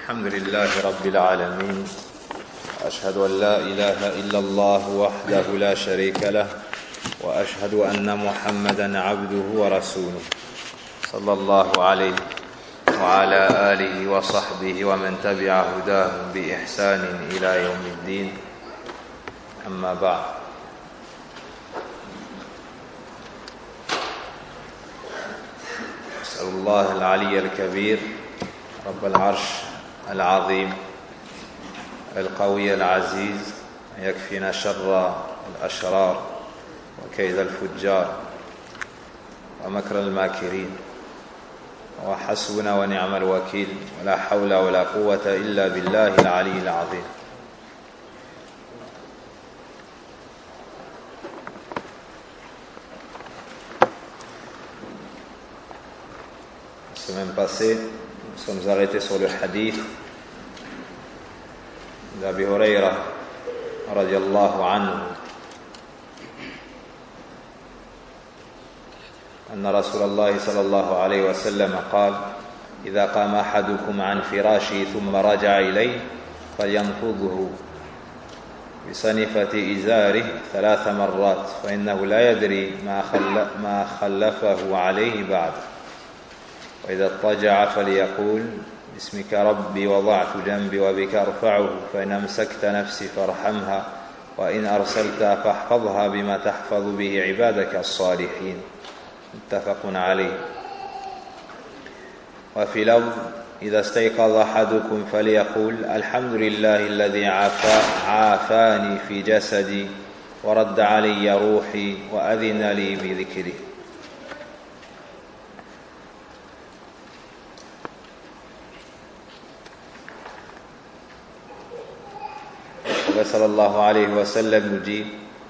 الحمد لله رب العالمين وأشهد أن لا إله إلا الله وحده لا شريك له وأشهد أن محمدا عبده ورسوله صلى الله عليه وعلى آله وصحبه ومن تبع هداهم بإحسان إلى يوم الدين أما بعد. أسأل الله العلي الكبير رب العرش العظيم القوي العزيز أن يكفينا شر الأشرار وكيد الفجار ومكر الماكرين وحسبنا ونعم الوكيل ولا حول ولا قوة إلا بالله العلي العظيم. La semaine passée, nous sommes arrêtés sur le hadith d'Abi Huraira radiyallahu anhu أن رسول الله صلى الله عليه وسلم قال: إذا قام أحدكم عن فراشه ثم رجع إليه فلينفضه بصنفة إزاره 3 مرات فإنه لا يدري ما خلفه عليه بعد. وإذا اضطجع فليقول: باسمك ربي وضعت جنبي وبك أرفعه فإن أمسكت نفسي فارحمها وإن أرسلتها فاحفظها بما تحفظ به عبادك الصالحين. متفق عليه. وفي لفظ: إذا استيقظ أحدكم فليقول: الحمد لله الذي عافاني في جسدي ورد علي روحي وأذن لي بذكره. Sallallahu alayhi wa sallam nous dit,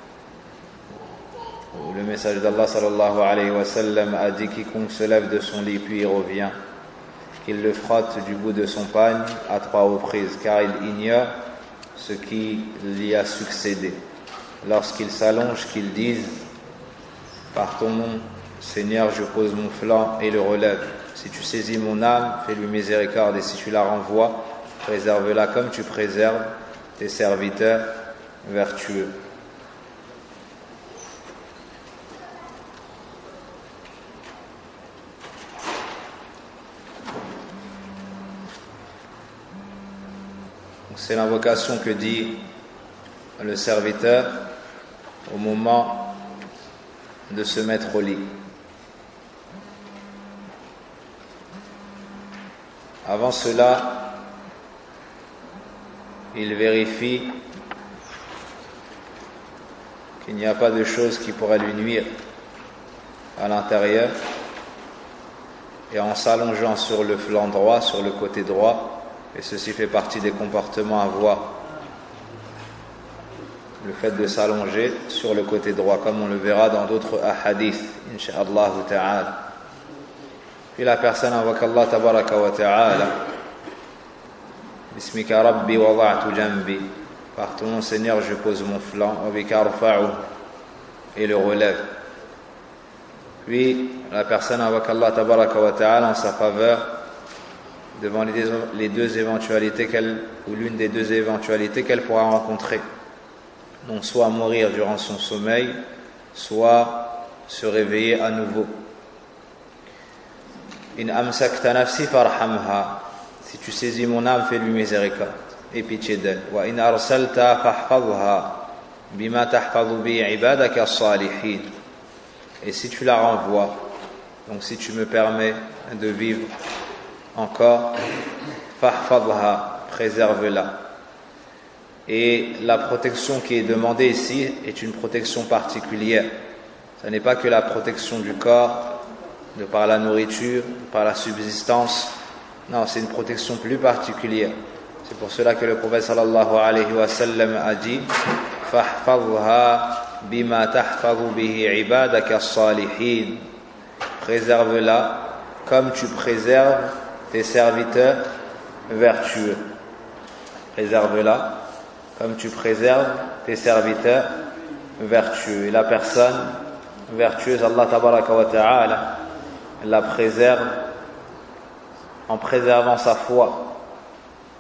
le message d'Allah sallallahu alayhi wa sallam a dit: quiconque se lève de son lit puis il revient, qu'il le frotte du bout de son pagne à 3 reprises, car il ignore ce qui l'y a succédé. Lorsqu'il s'allonge, qu'il dise: par ton nom, Seigneur, je pose mon flanc et le relève. Si tu saisis mon âme, fais-lui miséricorde, et si tu la renvoies, préserve-la comme tu préserves tes serviteurs vertueux. C'est l'invocation que dit le serviteur au moment de se mettre au lit. Avant cela, il vérifie qu'il n'y a pas de choses qui pourraient lui nuire à l'intérieur, et en s'allongeant sur le flanc droit, sur le côté droit, et ceci fait partie des comportements à voir, le fait de s'allonger sur le côté droit, comme on le verra dans d'autres ahadiths, incha'Allah ta'ala. Puis la personne invoque Allah tabaraka wa ta'ala: Bismika Rabbi wada'tu jambi, par ton nom Seigneur je pose mon flanc, wa bika arfa'u, et le relève. Puis la personne invoque Allah tabaraka wa ta'ala en sa faveur devant les 2 éventualités ou l'une des 2 éventualités qu'elle pourra rencontrer, donc soit mourir durant son sommeil, soit se réveiller à nouveau. In amsakta nafsi farhamha, si tu saisis mon âme, fais-lui miséricorde et pitié d'elle. Wa in arsalta fahfazha bima tahfazu bi ibadaka as-salihin, et si tu la renvoies, donc si tu me permets de vivre encore, fahfazha, préserve-la. Et la protection qui est demandée ici est une protection particulière. Ce n'est pas que la protection du corps, de par la nourriture, par la subsistance. Non, c'est une protection plus particulière. C'est pour cela que le prophète sallallahu alayhi wa sallam a dit: fahfazha bima tahfazu bihi ibadaka as-salihin, préserve-la comme tu préserves tes serviteurs vertueux. Préserve-la comme tu préserves tes serviteurs vertueux. Et la personne vertueuse, Allah tabaraka wa ta'ala la préserve en préservant sa foi,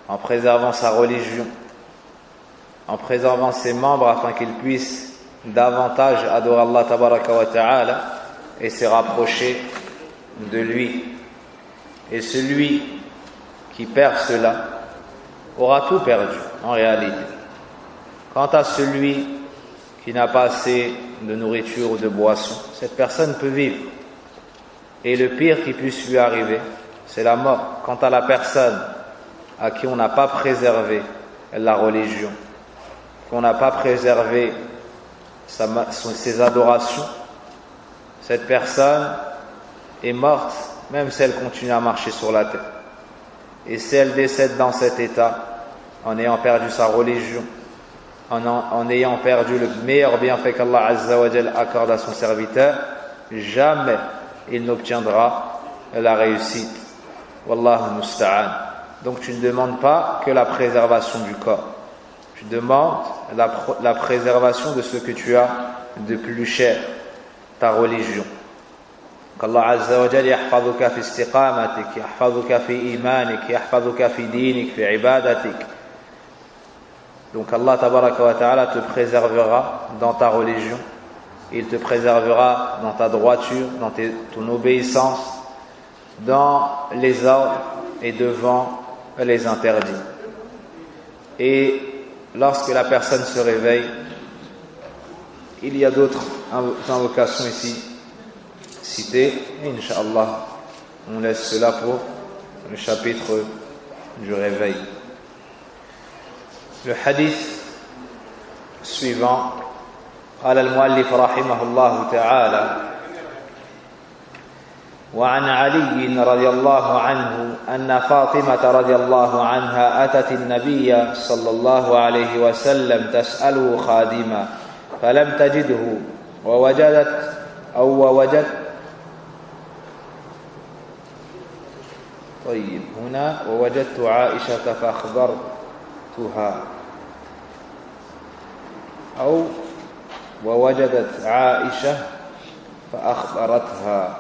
en préservant sa religion, en préservant ses membres afin qu'ils puissent davantage adorer Allah tabaraka wa ta'ala et se rapprocher de lui. Et celui qui perd cela aura tout perdu en réalité. Quant à celui qui n'a pas assez de nourriture ou de boisson, cette personne peut vivre. Et le pire qui puisse lui arriver, c'est la mort. Quant à la personne à qui on n'a pas préservé la religion, qu'on n'a pas préservé ses adorations, cette personne est morte, même si elle continue à marcher sur la terre. Et si elle décède dans cet état, en ayant perdu sa religion, en ayant perdu le meilleur bienfait qu'Allah Azza wa Jal accorde à son serviteur, jamais il n'obtiendra la réussite. Wallahu musta'an. Donc tu ne demandes pas que la préservation du corps, tu demandes la préservation de ce que tu as de plus cher, ta religion. qu'Allah Azza wa Jal yahfazuka fi istiqamatik, yahfazuka fi imanik, yahfazuka fi dinik, fi ibadatik. Donc Allah tabaraka wa ta'ala te préservera dans ta religion, il te préservera dans ta droiture, dans ton obéissance, dans les ordres et devant les interdits. Et lorsque la personne se réveille, il y a d'autres invocations ici citées, et Inch'Allah, on laisse cela pour le chapitre du réveil. Le hadith suivant, قال المؤلف رحمه الله تعالى: وعن علي رضي الله عنه أن فاطمة رضي الله عنها أتت النبي صلى الله عليه وسلم تسأله خادما فلم تجده ووجدت عائشة فأخبرتها ووجدت عائشة فأخبرتها.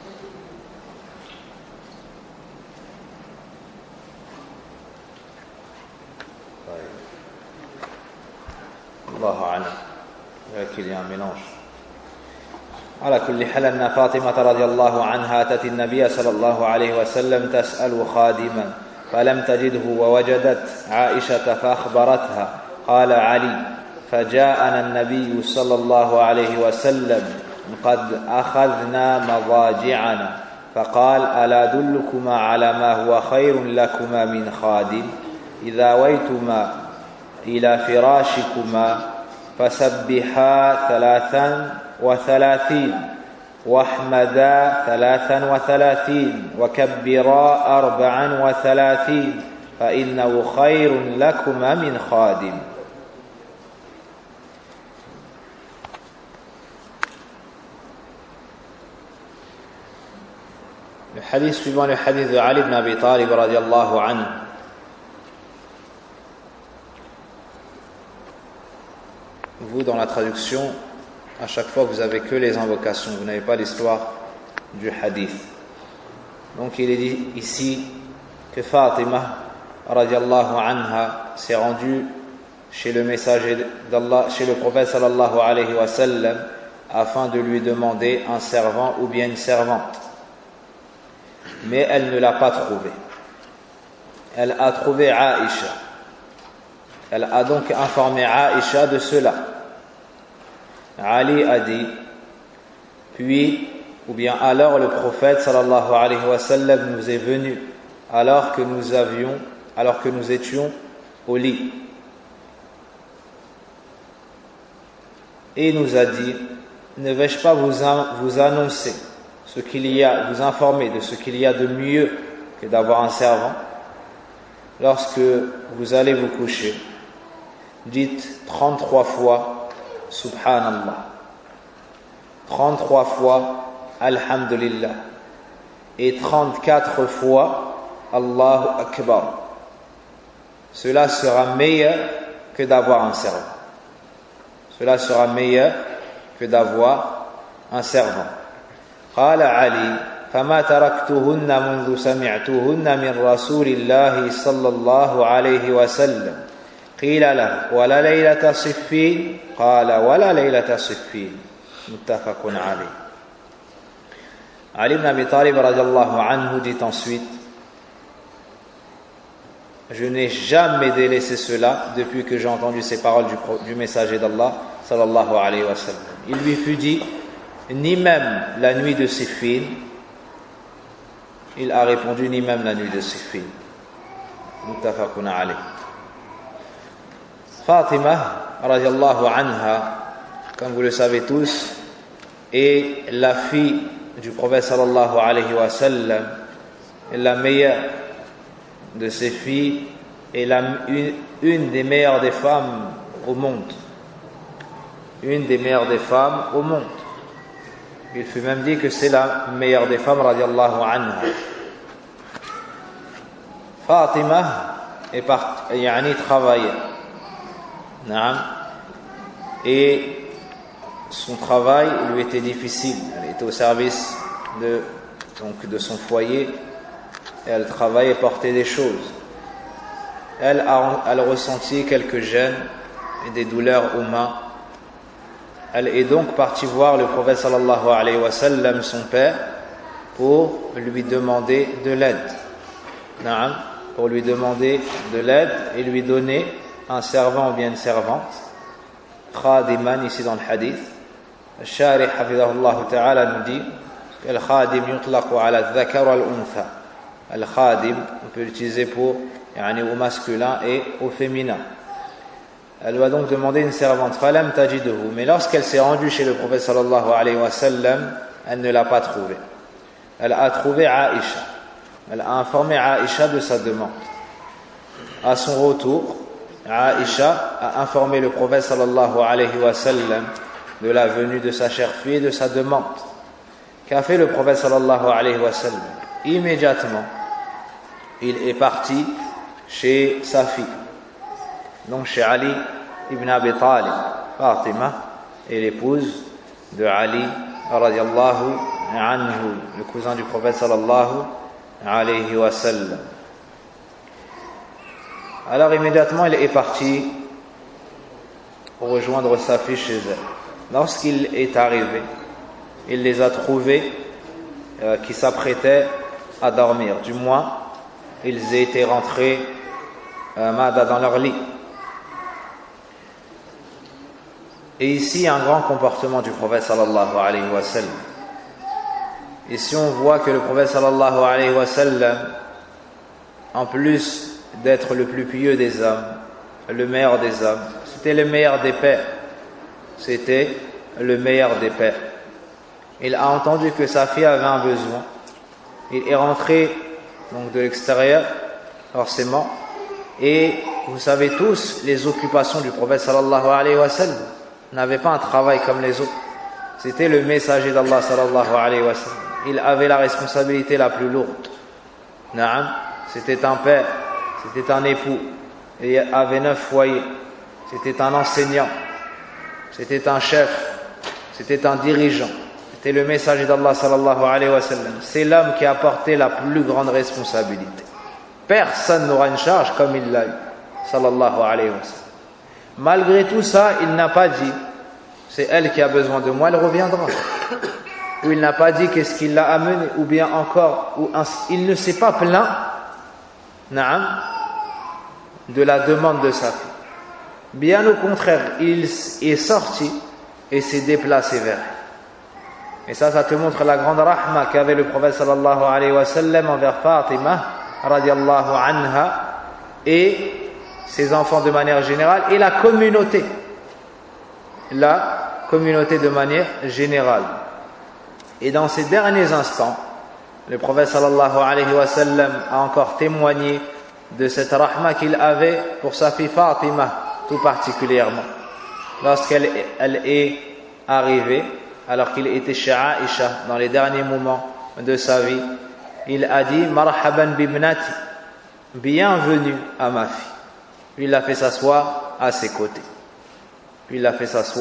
الله أعلم، لكن يا mélange. على كل حال أن فاطمة رضي الله عنها أتت النبي صلى الله عليه وسلم تسأل خادما فلم تجده ووجدت عائشة فأخبرتها. قال علي: فجاءنا النبي صلى الله عليه وسلم قد أخذنا مضاجعنا فقال: ألا أدلكما على ما هو خير لكما من خادم؟ إذا ويتما إلى فراشكما فسبحا 33 واحمدا 33 وكبرا 34 فإنه خير لكما من خادم. Le hadith suivant, le hadith de Ali ibn Abi Talib radiyallahu anhu. Vous, dans la traduction, à chaque fois vous avez que les invocations, vous n'avez pas l'histoire du hadith. Donc il est dit ici que Fatima radiyallahu anha s'est rendue chez le messager d'Allah, chez le prophète sallallahu alayhi wa sallam, afin de lui demander un servant ou bien une servante. Mais elle ne l'a pas trouvé. Elle a trouvé Aïcha. Elle a donc informé Aïcha de cela. Ali a dit, puis, ou bien alors le prophète sallallahu alayhi wa sallam nous est venu alors que nous étions au lit. Et il nous a dit: ne vais-je pas vous annoncer ce qu'il y a, vous informer de ce qu'il y a de mieux que d'avoir un servant? Lorsque vous allez vous coucher, dites 33 fois Subhanallah, 33 fois Alhamdulillah et 34 fois Allahu Akbar. Cela sera meilleur que d'avoir un servant. Cela sera meilleur que d'avoir un servant. قال علي: فما تركتهن منذ سمعتهن من رسول الله صلى الله عليه وسلم قيل له ولا ليلة صفين قال ولا ليلة صفين متفق عليه. Ali ibn Abi Talib radiallahu anhu dit ensuite: je n'ai jamais délaissé cela depuis que j'ai entendu ces paroles du messager d'Allah sallallahu alayhi wa sallam. Il lui fut dit: ni même la nuit de Siffin. Il a répondu: ni même la nuit de Siffin. Muttafaqun alayh. Fatima radiallahu anha, comme vous le savez tous, est la fille du prophète sallallahu alayhi wa sallam, la meilleure de ses filles et une des meilleures des femmes au monde. Une des meilleures des femmes au monde. Il fut même dit que c'est la meilleure des femmes radiallahu anha. Fatima est partie, travaillait. Et son travail lui était difficile. Elle était au service de son foyer. Elle travaillait et portait des choses. Elle ressentit quelques gênes et des douleurs aux mains. Elle est donc partie voir le prophète sallallahu alayhi wa sallam, son père, pour lui demander de l'aide. Pour lui demander de l'aide et lui donner un servant ou bien une servante. Khadiman, ici dans le hadith. الشارح حفظه الله تعالى nous dit الخادم يطلق على الذكر والأنثى. Al-Khadim, on peut l'utiliser pour au masculin et au féminin. Elle lui a donc demandé une servante. Falam tajiduhu. Mais lorsqu'elle s'est rendue chez le prophète sallallahu alayhi wa sallam, elle ne l'a pas trouvé. Elle a trouvé Aïcha. Elle a informé Aïcha de sa demande. À son retour, Aïcha a informé le prophète sallallahu alayhi wa sallam de la venue de sa chère fille et de sa demande. Qu'a fait le prophète sallallahu alayhi wa sallam? Immédiatement, il est parti chez sa fille, donc chez Ali ibn Abi Talib. Fatima est l'épouse de Ali radiallahu anhu, le cousin du prophète sallallahu alayhi wa sallam. Alors immédiatement il est parti pour rejoindre sa fille chez elle. Lorsqu'il est arrivé, il les a trouvés qui s'apprêtaient à dormir. Du moins, ils étaient rentrés dans leur lit. Et ici, un grand comportement du prophète sallallahu alayhi wa sallam. Ici, on voit que le prophète sallallahu alayhi wa sallam, en plus d'être le plus pieux des hommes, le meilleur des hommes, c'était le meilleur des pères. C'était le meilleur des pères. Il a entendu que sa fille avait un besoin. Il est rentré donc de l'extérieur, forcément. Et vous savez tous, les occupations du prophète sallallahu alayhi wa sallam n'avaient pas un travail comme les autres. C'était le messager d'Allah sallallahu alayhi wa sallam. Il avait la responsabilité la plus lourde. C'était un père, c'était un époux, et il avait 9 foyers. C'était un enseignant, c'était un chef, c'était un dirigeant. C'était le messager d'Allah sallallahu alayhi wa sallam. C'est l'homme qui a porté la plus grande responsabilité. Personne n'aura une charge comme il l'a eu, sallallahu alayhi wa sallam. Malgré tout ça, il n'a pas dit c'est elle qui a besoin de moi, elle reviendra. Ou il n'a pas dit qu'est-ce qui l'a amené, ou bien encore, il ne s'est pas plaint de la demande de sa fille. Bien au contraire, il est sorti et s'est déplacé vers elle. Et ça te montre la grande rahma qu'avait le prophète sallallahu alayhi wa sallam envers Fatima radiallahu anha et ses enfants de manière générale et la communauté de manière générale. Et dans ces derniers instants, le prophète sallallahu alayhi wa sallam a encore témoigné de cette rahma qu'il avait pour sa fille Fatima tout particulièrement. Lorsqu'elle est arrivée, alors qu'il était chez Aïcha dans les derniers moments de sa vie, il a dit marhaban bibnati, bienvenue à ma fille. Puis il l'a fait s'asseoir à ses côtés.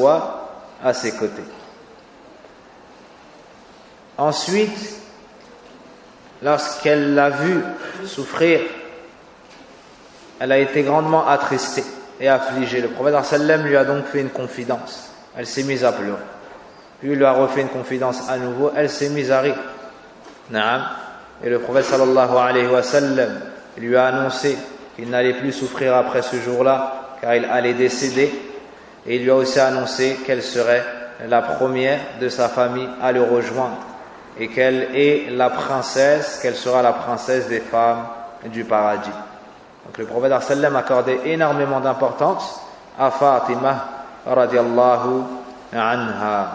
Ensuite, lorsqu'elle l'a vu souffrir, elle a été grandement attristée et affligée. Le prophète sallam lui a donc fait une confidence. Elle s'est mise à pleurer. Puis il lui a refait une confidence à nouveau, elle s'est mise à rire. Naam. Et le prophète sallallahu alayhi wa sallam lui a annoncé qu'il n'allait plus souffrir après ce jour-là, car il allait décéder. Et il lui a aussi annoncé qu'elle serait la première de sa famille à le rejoindre. Et qu'elle est la princesse, qu'elle sera la princesse des femmes du paradis. Donc le prophète sallam accordait énormément d'importance à Fatima radiallahu anha.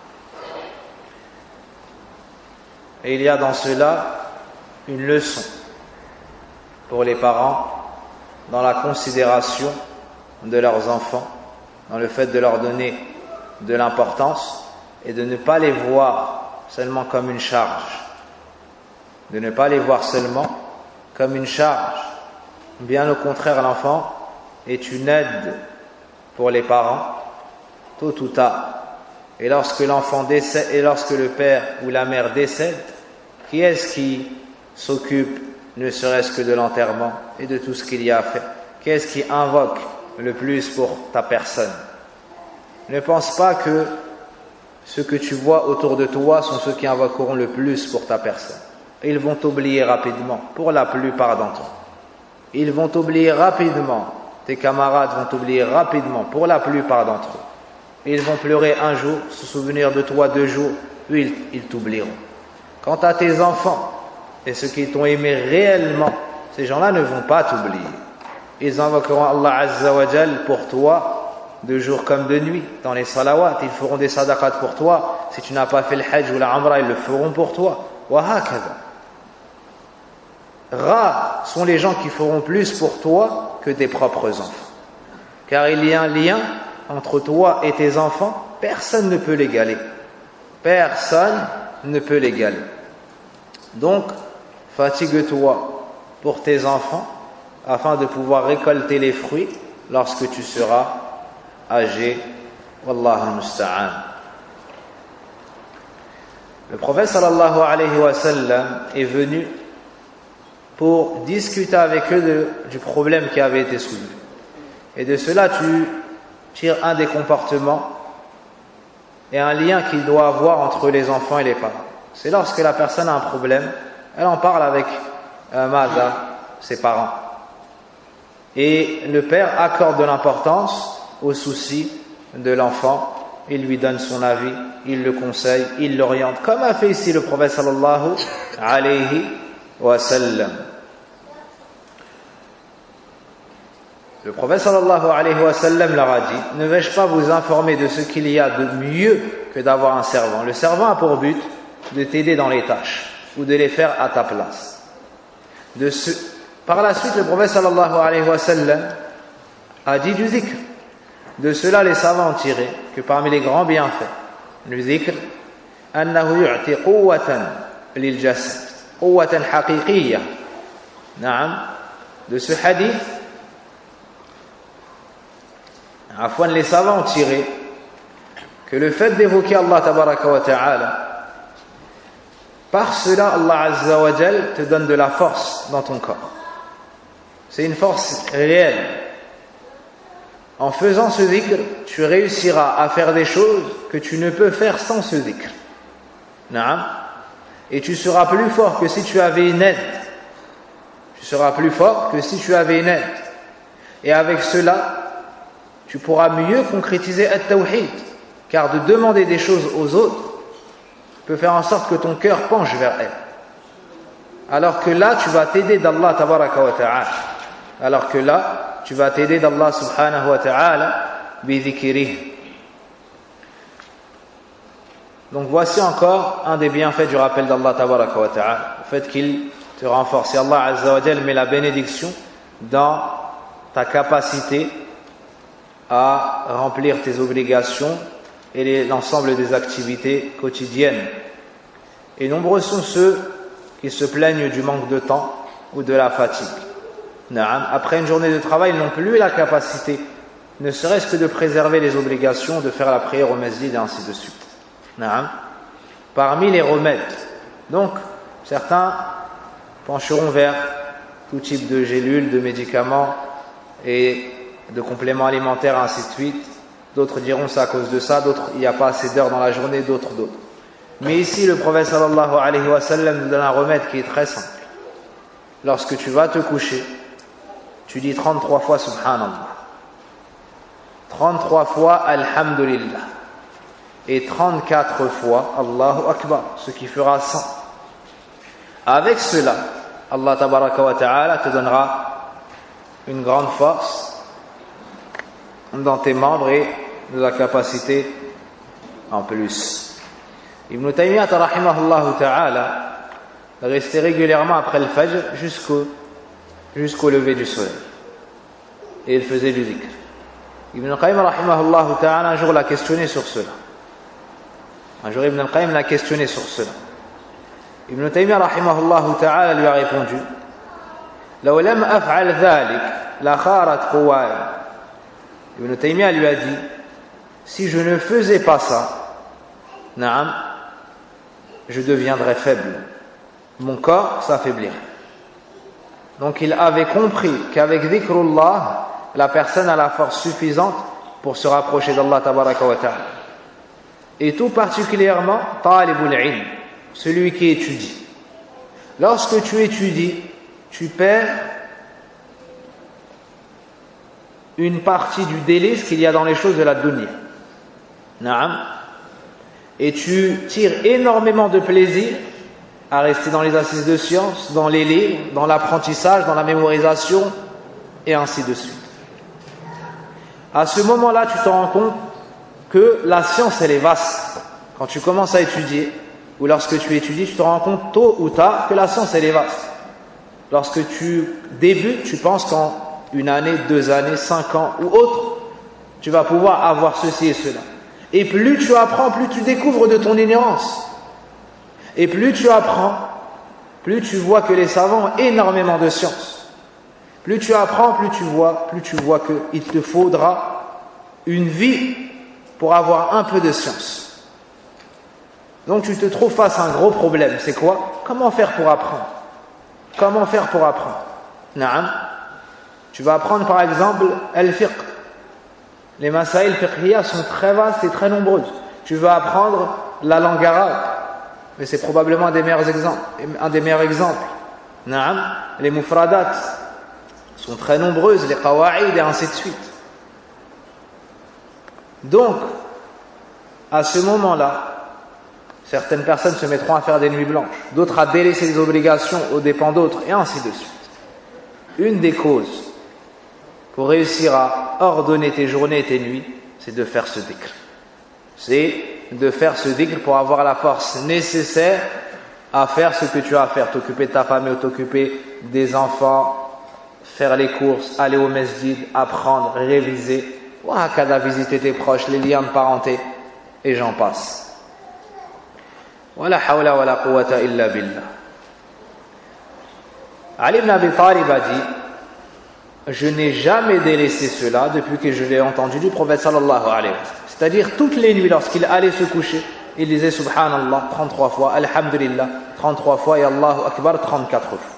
Et il y a dans cela une leçon pour les parents dans la considération de leurs enfants, dans le fait de leur donner de l'importance et de ne pas les voir seulement comme une charge. De ne pas les voir seulement comme une charge. Bien au contraire, l'enfant est une aide pour les parents, tôt ou tard. Et lorsque l'enfant décède, et lorsque le père ou la mère décède, qui est-ce qui s'occupe ne serait-ce que de l'enterrement et de tout ce qu'il y a à faire? Qui est-ce qui invoque le plus pour ta personne? Ne pense pas que ceux que tu vois autour de toi sont ceux qui invoqueront le plus pour ta personne. Ils vont t'oublier rapidement, pour la plupart d'entre eux. Ils vont t'oublier rapidement, tes camarades vont t'oublier rapidement, pour la plupart d'entre eux. Ils vont pleurer un jour, se souvenir de toi 2 jours, puis ils t'oublieront. Quant à tes enfants et ceux qui t'ont aimé réellement, ces gens-là ne vont pas t'oublier. Ils invoqueront Allah Azza wa Jal pour toi, de jour comme de nuit, dans les salawats. Ils feront des sadaqat pour toi. Si tu n'as pas fait le hajj ou la umrah, ils le feront pour toi. Wa hakadha. Rares sont les gens qui feront plus pour toi que tes propres enfants. Car il y a un lien entre toi et tes enfants, personne ne peut l'égaler. Personne ne peut l'égaler. Donc, fatigue-toi pour tes enfants afin de pouvoir récolter les fruits lorsque tu seras âgé. Wallahu musta'an. Le prophète sallallahu alayhi wa sallam est venu pour discuter avec eux du problème qui avait été soulevé. Et de cela, tu tires un des comportements et un lien qu'il doit avoir entre les enfants et les parents. C'est lorsque la personne a un problème, elle en parle avec ses parents. Et le père accorde de l'importance aux soucis de l'enfant, il lui donne son avis, il le conseille, il l'oriente, comme a fait ici le prophète sallallahu alayhi wa sallam. Le prophète sallallahu alayhi wa sallam leur a dit: ne vais-je pas vous informer de ce qu'il y a de mieux que d'avoir un servant? Le servant a pour but de t'aider dans les tâches ou de les faire à ta place. Par la suite, le prophète sallallahu alayhi wa sallam a dit du zikr. De cela, les savants ont tiré que parmi les grands bienfaits du zikr, annahu yu'ti quwwatan lil jasad, quwwatan haqiqiyya. Naam. De ce hadith, les savants ont tiré que le fait d'évoquer Allah tabaraka wa ta'ala, par cela Allah azza wa jal te donne de la force dans ton corps. C'est une force réelle. En faisant ce zikr, tu réussiras à faire des choses que tu ne peux faire sans ce zikr. Naam. Et tu seras plus fort que si tu avais une aide. Tu seras plus fort que si tu avais une aide. Et avec cela, tu pourras mieux concrétiser at-tawhid, car de demander des choses aux autres peut faire en sorte que ton cœur penche vers elles. Alors que là, tu vas t'aider d'Allah tabaraka wa ta'ala. Alors que là, tu vas t'aider d'Allah subhanahu wa ta'ala bi dhikrihi. Donc voici encore un des bienfaits du rappel d'Allah tabaraka wa ta'ala, le fait qu'il te renforce. Et Allah azza wa jal met la bénédiction dans ta capacité à remplir tes obligations et l'ensemble des activités quotidiennes. Et nombreux sont ceux qui se plaignent du manque de temps ou de la fatigue. Après une journée de travail, ils n'ont plus la capacité, ne serait-ce que de préserver les obligations, de faire la prière au masjid et ainsi de suite. Parmi les remèdes, donc certains pencheront vers tout type de gélules, de médicaments et de compléments alimentaires, ainsi de suite. D'autres diront c'est à cause de ça, d'autres il n'y a pas assez d'heures dans la journée, d'autres. Mais ici, le prophète sallallahu alayhi wa sallam nous donne un remède qui est très simple. Lorsque tu vas te coucher, tu dis 33 fois Subhanallah, 33 fois Alhamdulillah et 34 fois Allahu Akbar, ce qui fera 100. Avec cela, Allah tabaraka wa ta'ala te donnera une grande force dans tes membres et de la capacité en plus. Ibn Taymiyyah rahimahullah ta'ala restait régulièrement après le Fajr jusqu'au lever du soleil. Et il faisait du dhikr. Ibn Qayyim rahimahullah ta'ala un jour l'a questionné sur cela. Ibn Qayyim l'a questionné sur cela. Ibn Taymiyyah rahimahullah ta'ala lui a répondu: لو لم أفعل ذلك لخارت قواي. Ibn Taymiyyah lui a dit: si je ne faisais pas ça, naam, je deviendrais faible. Mon corps s'affaiblirait. Donc il avait compris qu'avec dhikrullah, la personne a la force suffisante pour se rapprocher d'Allah tabaraka wa ta'ala. Et tout particulièrement, talibul ilm, celui qui étudie. Lorsque tu étudies, tu perds une partie du délice qu'il y a dans les choses de la dunya. Naam. Et tu tires énormément de plaisir à rester dans les assises de sciences, dans les livres, dans l'apprentissage, dans la mémorisation, et ainsi de suite. À ce moment-là, tu te rends compte que la science, elle est vaste. Quand tu commences à étudier, ou lorsque tu étudies, tu te rends compte tôt ou tard que la science, elle est vaste. Lorsque tu débutes, tu penses qu'en 1 année, 2 années, 5 ans ou autre, tu vas pouvoir avoir ceci et cela. Et plus tu apprends, plus tu découvres de ton ignorance. Et plus tu apprends, plus tu vois que les savants ont énormément de science. Plus tu apprends, plus tu vois qu'il te faudra une vie pour avoir un peu de science. Donc tu te trouves face à un gros problème. C'est quoi? Comment faire pour apprendre? Comment faire pour apprendre? Naam. Tu vas apprendre par exemple al-fiqh. Les masaïl fiqhiyya sont très vastes et très nombreuses. Tu veux apprendre la langue arabe, mais c'est probablement un des meilleurs exemples. Naam. Les mufradat sont très nombreuses, les qawa'id et ainsi de suite. Donc, à ce moment-là, certaines personnes se mettront à faire des nuits blanches, d'autres à délaisser des obligations aux dépens d'autres, et ainsi de suite. Une des causes pour réussir à ordonner tes journées et tes nuits, c'est de faire ce dhikr. C'est de faire ce dhikr pour avoir la force nécessaire à faire ce que tu as à faire, t'occuper de ta famille, t'occuper des enfants, faire les courses, aller au masjid, apprendre, réviser, visiter tes proches, les liens de parenté, et j'en passe. Wala hawla wala quwwata illa billah. Ali ibn Abi Talib a dit: je n'ai jamais délaissé cela depuis que je l'ai entendu du prophète sallallahu alayhi wa sallam. C'est-à-dire toutes les nuits lorsqu'il allait se coucher, il disait Subhanallah 33 fois, Alhamdulillah 33 fois et Allahu Akbar 34 fois.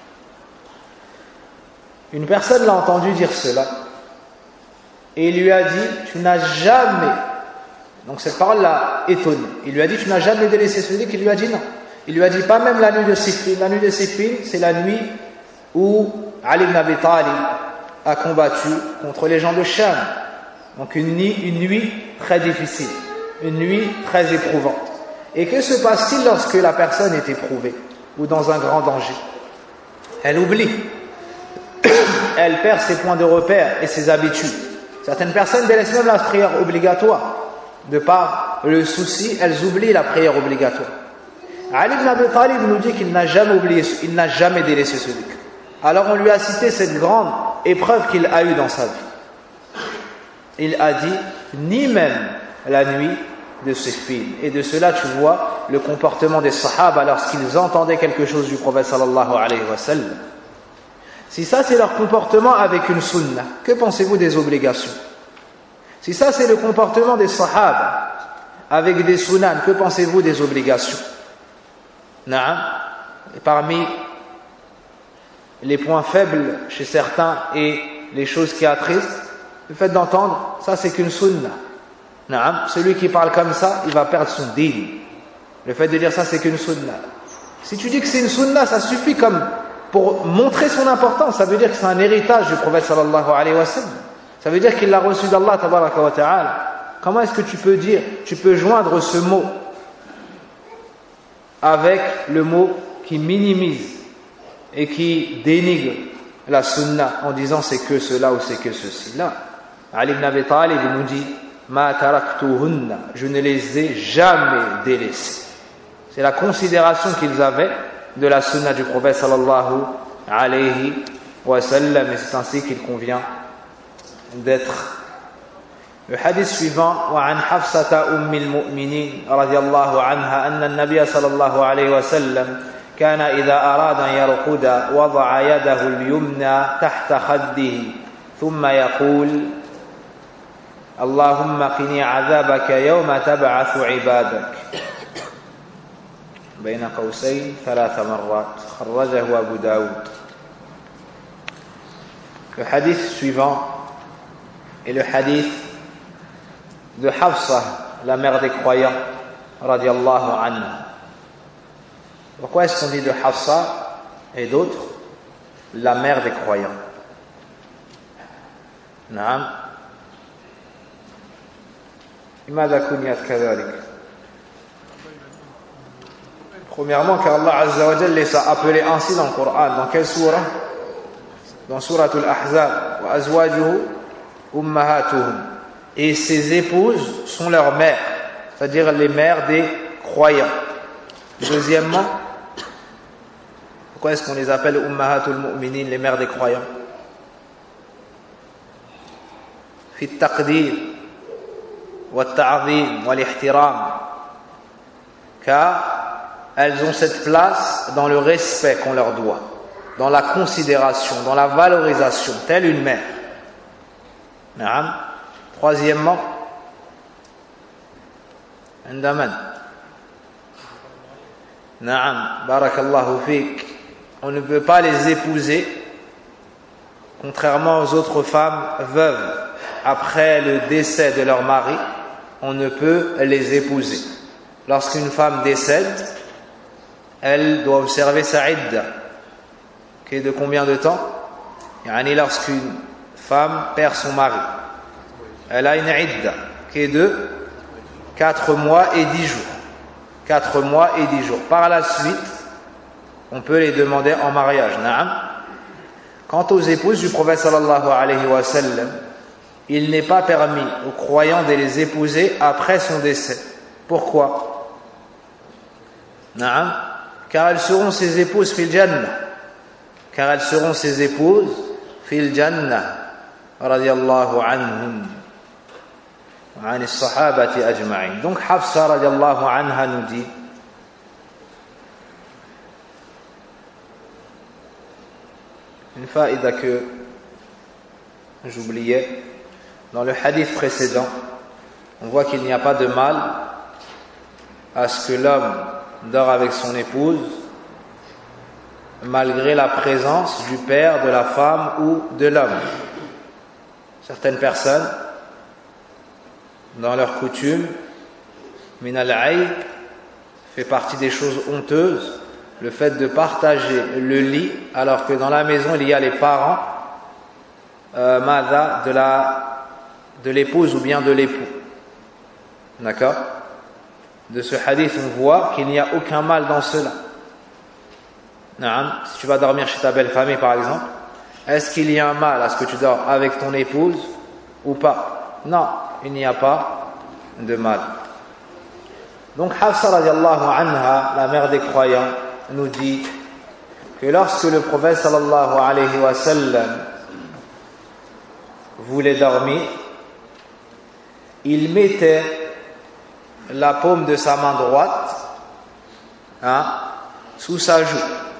Une personne l'a entendu dire cela et il lui a dit: tu n'as jamais, donc cette parole l'a étonné, il lui a dit: tu n'as jamais délaissé ce dhikr? Il lui a dit non. Il lui a dit: pas même la nuit de Siffin. La nuit de Siffin, c'est la nuit où Ali ibn Abi Talib a combattu contre les gens de Sham. Donc une nuit très difficile, une nuit très éprouvante. Et que se passe-t-il lorsque la personne est éprouvée ou dans un grand danger? Elle oublie, elle perd ses points de repère et ses habitudes. Certaines personnes délaissent même la prière obligatoire. De par le souci, elles oublient la prière obligatoire. Ali ibn Abi Talib nous dit qu'il n'a jamais oublié, il n'a jamais délaissé ce dhikr. Alors on lui a cité cette grande épreuve qu'il a eue dans sa vie. Il a dit: ni même la nuit de Siffin. Et de cela tu vois le comportement des sahaba lorsqu'ils entendaient quelque chose du prophète sallallahu alayhi wa sallam. Si ça c'est leur comportement avec une sunnah, que pensez-vous des obligations? Si ça c'est le comportement des sahaba avec des sunnahs, que pensez-vous des obligations? Naam. Et parmi les points faibles chez certains et les choses qui attristent, le fait d'entendre, ça c'est qu'une sunna. Celui qui parle comme ça, il va perdre son din. Le fait de dire ça, c'est qu'une sunna. Si tu dis que c'est une sunna, ça suffit comme pour montrer son importance. Ça veut dire que c'est un héritage du prophète sallallahu alayhi wa sallam. Ça veut dire qu'il l'a reçu d'Allah tabaraka wa ta'ala. Comment est-ce que tu peux dire, tu peux joindre ce mot avec le mot qui minimise et qui dénigre la sunna en disant c'est que cela ou c'est que ceci? Là, Ali ibn Abi Talib nous dit ma taraktuhunna, je ne les ai jamais délaissés. C'est la considération qu'ils avaient de la sunna du prophète sallallahu alayhi wa sallam, et c'est ainsi qu'il convient d'être. Le hadith suivant, وعن حفصة أم المؤمنين رضي الله عنها أن النبي صلى الله عليه وسلم كان إذا أراد أن يرقد وضع يده اليمنى تحت خده ثم يقول اللهم قني عذابك يوم تبعث عبادك بين قوسين 3 مرات خرجه أبو داود. Le hadith suivant est le hadith de Hafsa, la mère des croyants, radiallahu anha. Pourquoi est-ce qu'on dit de Hafsa et d'autres la mère des croyants? Naam. لماذا كنيت كذلك؟ Premièrement, car Allah Azza wa Jalla les a appelés ainsi dans le Coran. Dans quelle sourate? Dans Surat Al-Ahzab. Wa azwajuhu ummahatuhum. Et ses épouses sont leurs mères, c'est-à-dire les mères des croyants. Deuxièmement, pourquoi est-ce qu'on les appelle ummahatul mu'minin, les mères des croyants? Fi at-taqdir wa at-ta'zim wa al-ihtiram, car elles ont cette place dans le respect qu'on leur doit, dans la considération, dans la valorisation, telle une mère. Naam. Troisièmement, عندما Naam, barakallahu fik, on ne peut pas les épouser, contrairement aux autres femmes veuves. Après le décès de leur mari, on ne peut les épouser. Lorsqu'une femme décède, elle doit observer sa idda, qui est de combien de temps? Yani lorsqu'une femme perd son mari, elle a une idda qui est de 4 mois et 10 jours. 4 mois et 10 jours. Par la suite, on peut les demander en mariage. Naam. Quant aux épouses du prophète sallallahu alayhi wa sallam, il n'est pas permis aux croyants de les épouser après son décès. Pourquoi? Naam. Car elles seront ses épouses fil jannah. Car elles seront ses épouses fil jannah. Radiyallahu anhum. عن الصحابة أجمعين. Donc Hafsa radiallahu anha nous dit une faïda que j'oubliais. Dans le hadith précédent, on voit qu'il n'y a pas de mal à ce que l'homme dort avec son épouse malgré la présence du père, de la femme ou de l'homme. Certaines personnes, dans leur coutume, min al-aïb fait partie des choses honteuses, le fait de partager le lit alors que dans la maison il y a les parents de l'épouse ou bien de l'époux. D'accord? De ce hadith on voit qu'il n'y a aucun mal dans cela. Si tu vas dormir chez ta belle famille par exemple, est-ce qu'il y a un mal à ce que tu dors avec ton épouse ou pas? Non, il n'y a pas de mal. Donc Hafsa radiallahu anha, la mère des croyants, nous dit que lorsque le prophète sallallahu alayhi wa sallam voulait dormir, il mettait la paume de sa main droite sous sa joue.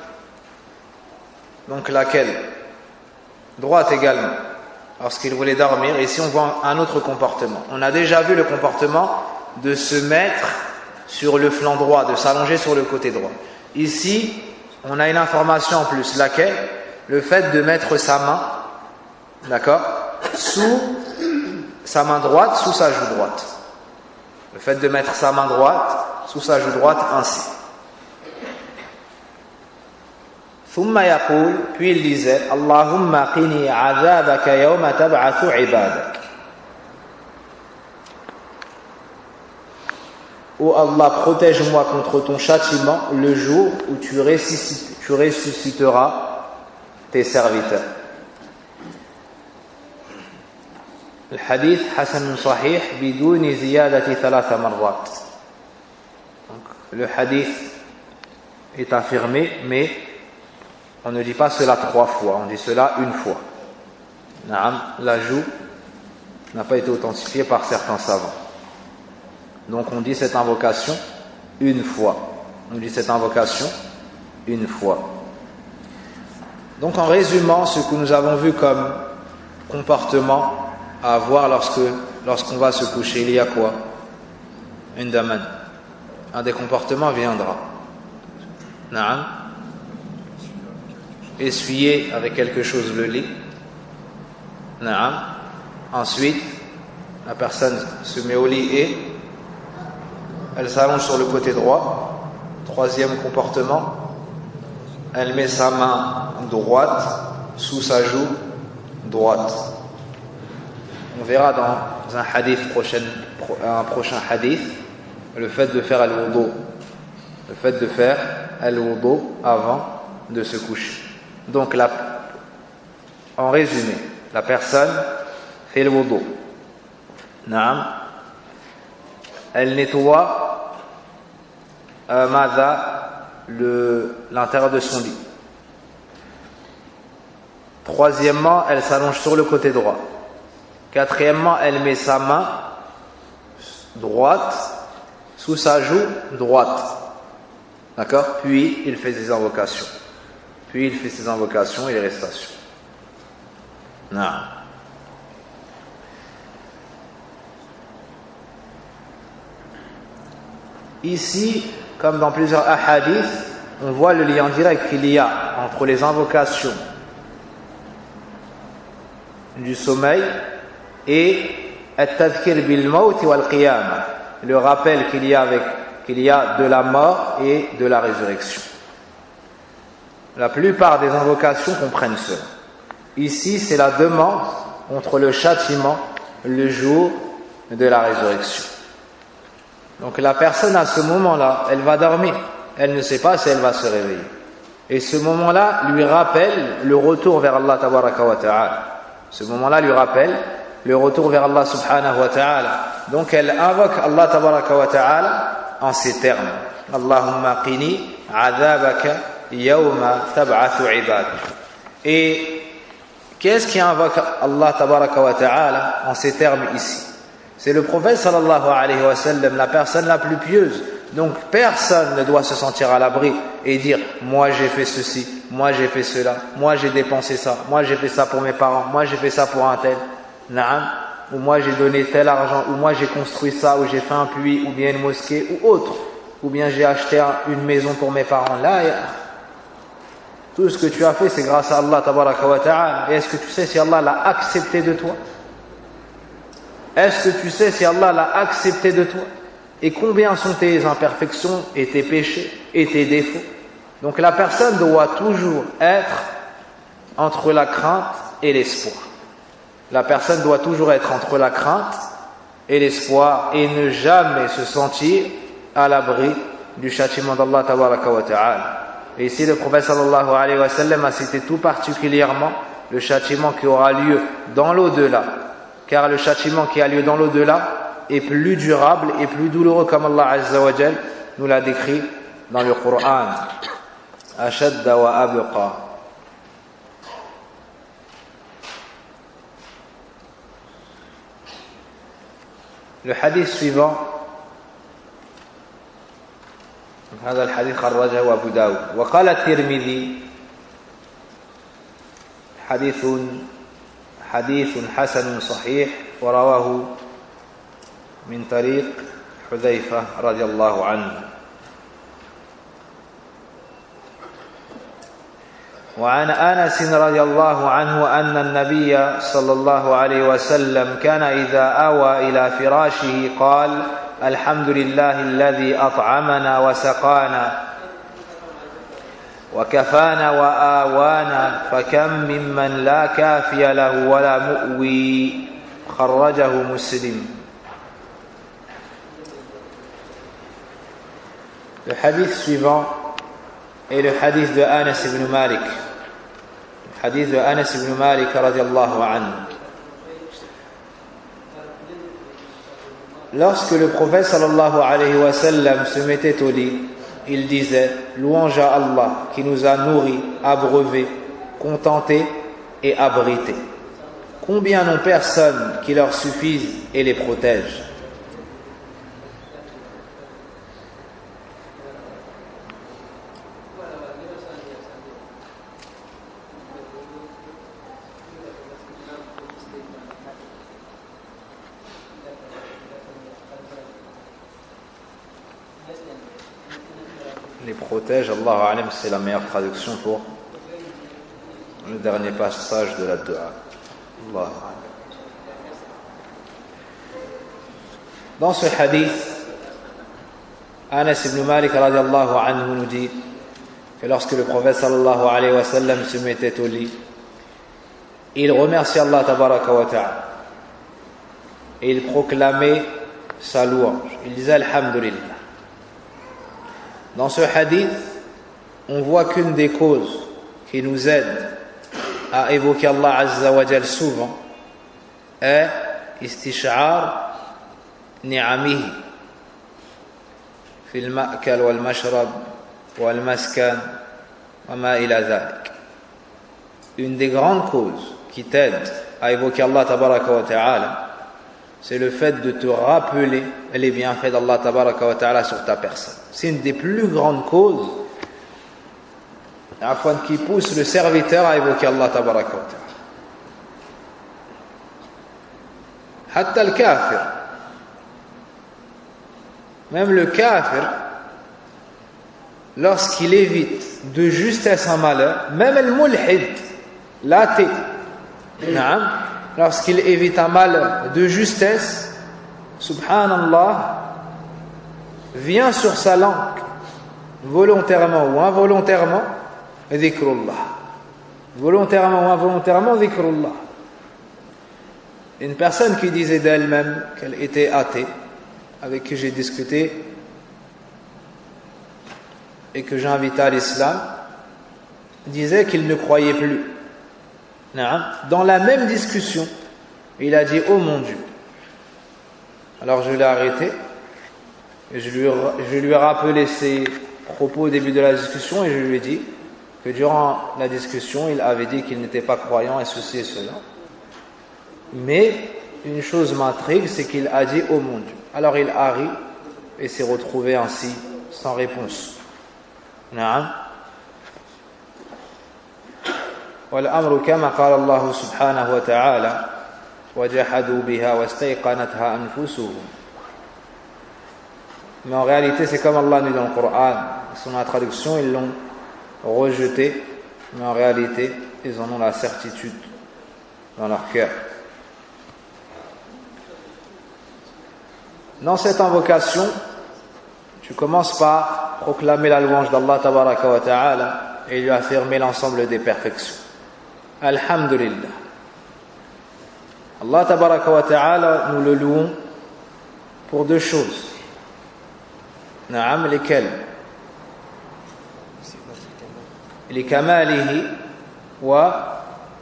Donc laquelle? Droite également. Lorsqu'il voulait dormir, et ici on voit un autre comportement. On a déjà vu le comportement de se mettre sur le flanc droit, de s'allonger sur le côté droit. Ici, on a une information en plus, laquelle? le fait de mettre sa main, d'accord, sous sa main droite, sous sa joue droite. Le fait de mettre sa main droite sous sa joue droite ainsi. ثم يقول, puis il disait, اللهم قني عذابك يوم تبعث عبادك. Ô Allah, protège-moi contre ton châtiment le jour où tu ressusciteras tes serviteurs. Le hadith Hasan Sahih biduni ziyadati thalatha marrat. Le hadith est affirmé, mais on ne dit pas cela 3 fois, on dit cela une fois. L'ajout n'a pas été authentifié par certains savants. Donc on dit cette invocation une fois. On dit cette invocation une fois. Donc en résumant ce que nous avons vu comme comportement à avoir lorsqu'on va se coucher, il y a quoi? Une daman. Un des comportements viendra. Naam. Essuyer avec quelque chose le lit. Naam. Ensuite, la personne se met au lit et elle s'allonge sur le côté droit. 3e comportement, elle met sa main droite sous sa joue droite. On verra dans un prochain hadith, le fait de faire al-wudu. Le fait de faire al-wudu avant de se coucher. Donc en résumé, la personne fait le wudu. Naam. Elle nettoie l'intérieur de son lit. 3e, elle s'allonge sur le côté droit. 4e, elle met sa main droite sous sa joue droite. D'accord? Puis il fait ses invocations. Et les restations. Non. Ici, comme dans plusieurs ahadiths, on voit le lien direct qu'il y a entre les invocations du sommeil et at-tadhkir bil maut wal qiyamah, le rappel qu'il y a de la mort et de la résurrection. La plupart des invocations comprennent cela. Ici, c'est la demande contre le châtiment le jour de la résurrection. Donc la personne à ce moment-là, elle va dormir. Elle ne sait pas si elle va se réveiller. Et ce moment-là lui rappelle le retour vers Allah tabaraka wa ta'ala. Ce moment-là lui rappelle le retour vers Allah subhanahu wa ta'ala. Donc elle invoque Allah tabaraka wa ta'ala en ces termes. Allahumma qini adhabaka yawma tab'athu ibadak. Et qu'est-ce qui invoque Allah tabaraka wa ta'ala en ces termes ici? C'est le prophète sallallahu alayhi wa sallam, la personne la plus pieuse. Donc personne ne doit se sentir à l'abri et dire moi j'ai fait ceci, moi j'ai fait cela, moi j'ai dépensé ça, moi j'ai fait ça pour mes parents, moi j'ai fait ça pour un tel, naam, ou moi j'ai donné tel argent, ou moi j'ai construit ça, ou j'ai fait un puits, ou bien une mosquée, ou autre, ou bien j'ai acheté une maison pour mes parents. Là, tout ce que tu as fait c'est grâce à Allah tabaraka wa ta'ala. Et est-ce que tu sais si Allah l'a accepté de toi? Est-ce que tu sais si Allah l'a accepté de toi? Et combien sont tes imperfections et tes péchés et tes défauts? Donc la personne doit toujours être entre la crainte et l'espoir. La personne doit toujours être entre la crainte et l'espoir et ne jamais se sentir à l'abri du châtiment d'Allah tabaraka wa ta'ala. Et ici le prophète sallallahu alayhi wa sallam a cité tout particulièrement le châtiment qui aura lieu dans l'au-delà. Car le châtiment qui a lieu dans l'au-delà est plus durable et plus douloureux, comme Allah Azza wa Jal nous l'a décrit dans le Coran. Ashadda wa abqa. Le hadith suivant, هذا الحديث خرجه أبو داود وقال الترمذي حديث حسن صحيح ورواه من طريق حذيفة رضي الله عنه. وعن أنس رضي الله عنه أن النبي صلى الله عليه وسلم كان إذا آوى إلى فراشه قال الحمد لله الذي أطعمنا وسقانا وكفانا وآوانا فكم ممن لا كافي له ولا مؤوي خرجه مسلم. Le hadith suivant est le hadith de Anas ibn Malik. Le hadith de Anas ibn Malik radiyallahu anhu. Lorsque le prophète sallallahu alayhi wa sallam se mettait au lit, il disait louange à Allah qui nous a nourris, abreuvés, contentés et abrités. Combien n'ont personne qui leur suffise et les protège? Les protège, Allahu a'lam, c'est la meilleure traduction pour le dernier passage de la dua. Allahu a'lam. Dans ce hadith, Anas ibn Malik radiyallahu anhu nous dit que lorsque le prophète sallallahu alayhi wa sallam se mettait au lit, il remerciait Allah tabaraka wa ta'ala et il proclamait sa louange. Il disait alhamdulillah. Dans ce hadith, on voit qu'une des causes qui nous aide à évoquer Allah Azza wa Jal souvent est istish'ar ni'amihi fil ma'kal wal mashrab wal maskan wa ma ila dhalik. Une des grandes causes qui t'aide à évoquer Allah tabaraka wa ta'ala, c'est le fait de te rappeler les bienfaits d'Allah tabaraka wa ta'ala sur ta personne. C'est une des plus grandes causes qui pousse le serviteur à évoquer Allah tabaraka wa ta'ala. Hatta al-kafir, même le kafir, lorsqu'il évite de justesse un malheur, même le mulhid, l'athée, lorsqu'il évite un malheur de justesse, subhanallah, vient sur sa langue, volontairement ou involontairement, dhikrullah. Volontairement ou involontairement, dhikrullah. Une personne qui disait d'elle-même qu'elle était athée, avec qui j'ai discuté et que j'ai invité à l'islam, disait qu'il ne croyait plus. Dans la même discussion, il a dit oh mon Dieu. Alors je l'ai arrêté et je lui ai rappelé ses propos au début de la discussion et je lui ai dit que durant la discussion il avait dit qu'il n'était pas croyant et ceci et cela, mais une chose m'intrigue, c'est qu'il a dit oh mon Dieu. Alors il a ri et s'est retrouvé ainsi sans réponse. والأمر كما قال الله سبحانه وتعالى وجحدوا بها واستيقنتها أنفسهم. Mais en réalité c'est comme Allah dit dans le Coran, son traduction ils l'ont rejeté, mais en réalité ils en ont la certitude dans leur cœur. Dans cette invocation, tu commences par proclamer la louange d'Allah tabaraka wa ta'ala et lui affirmer l'ensemble des perfections. Alhamdulillah. Allah tabaraka wa ta'ala, nous le louons pour deux choses. Naam, lesquelles? Li kamalihi wa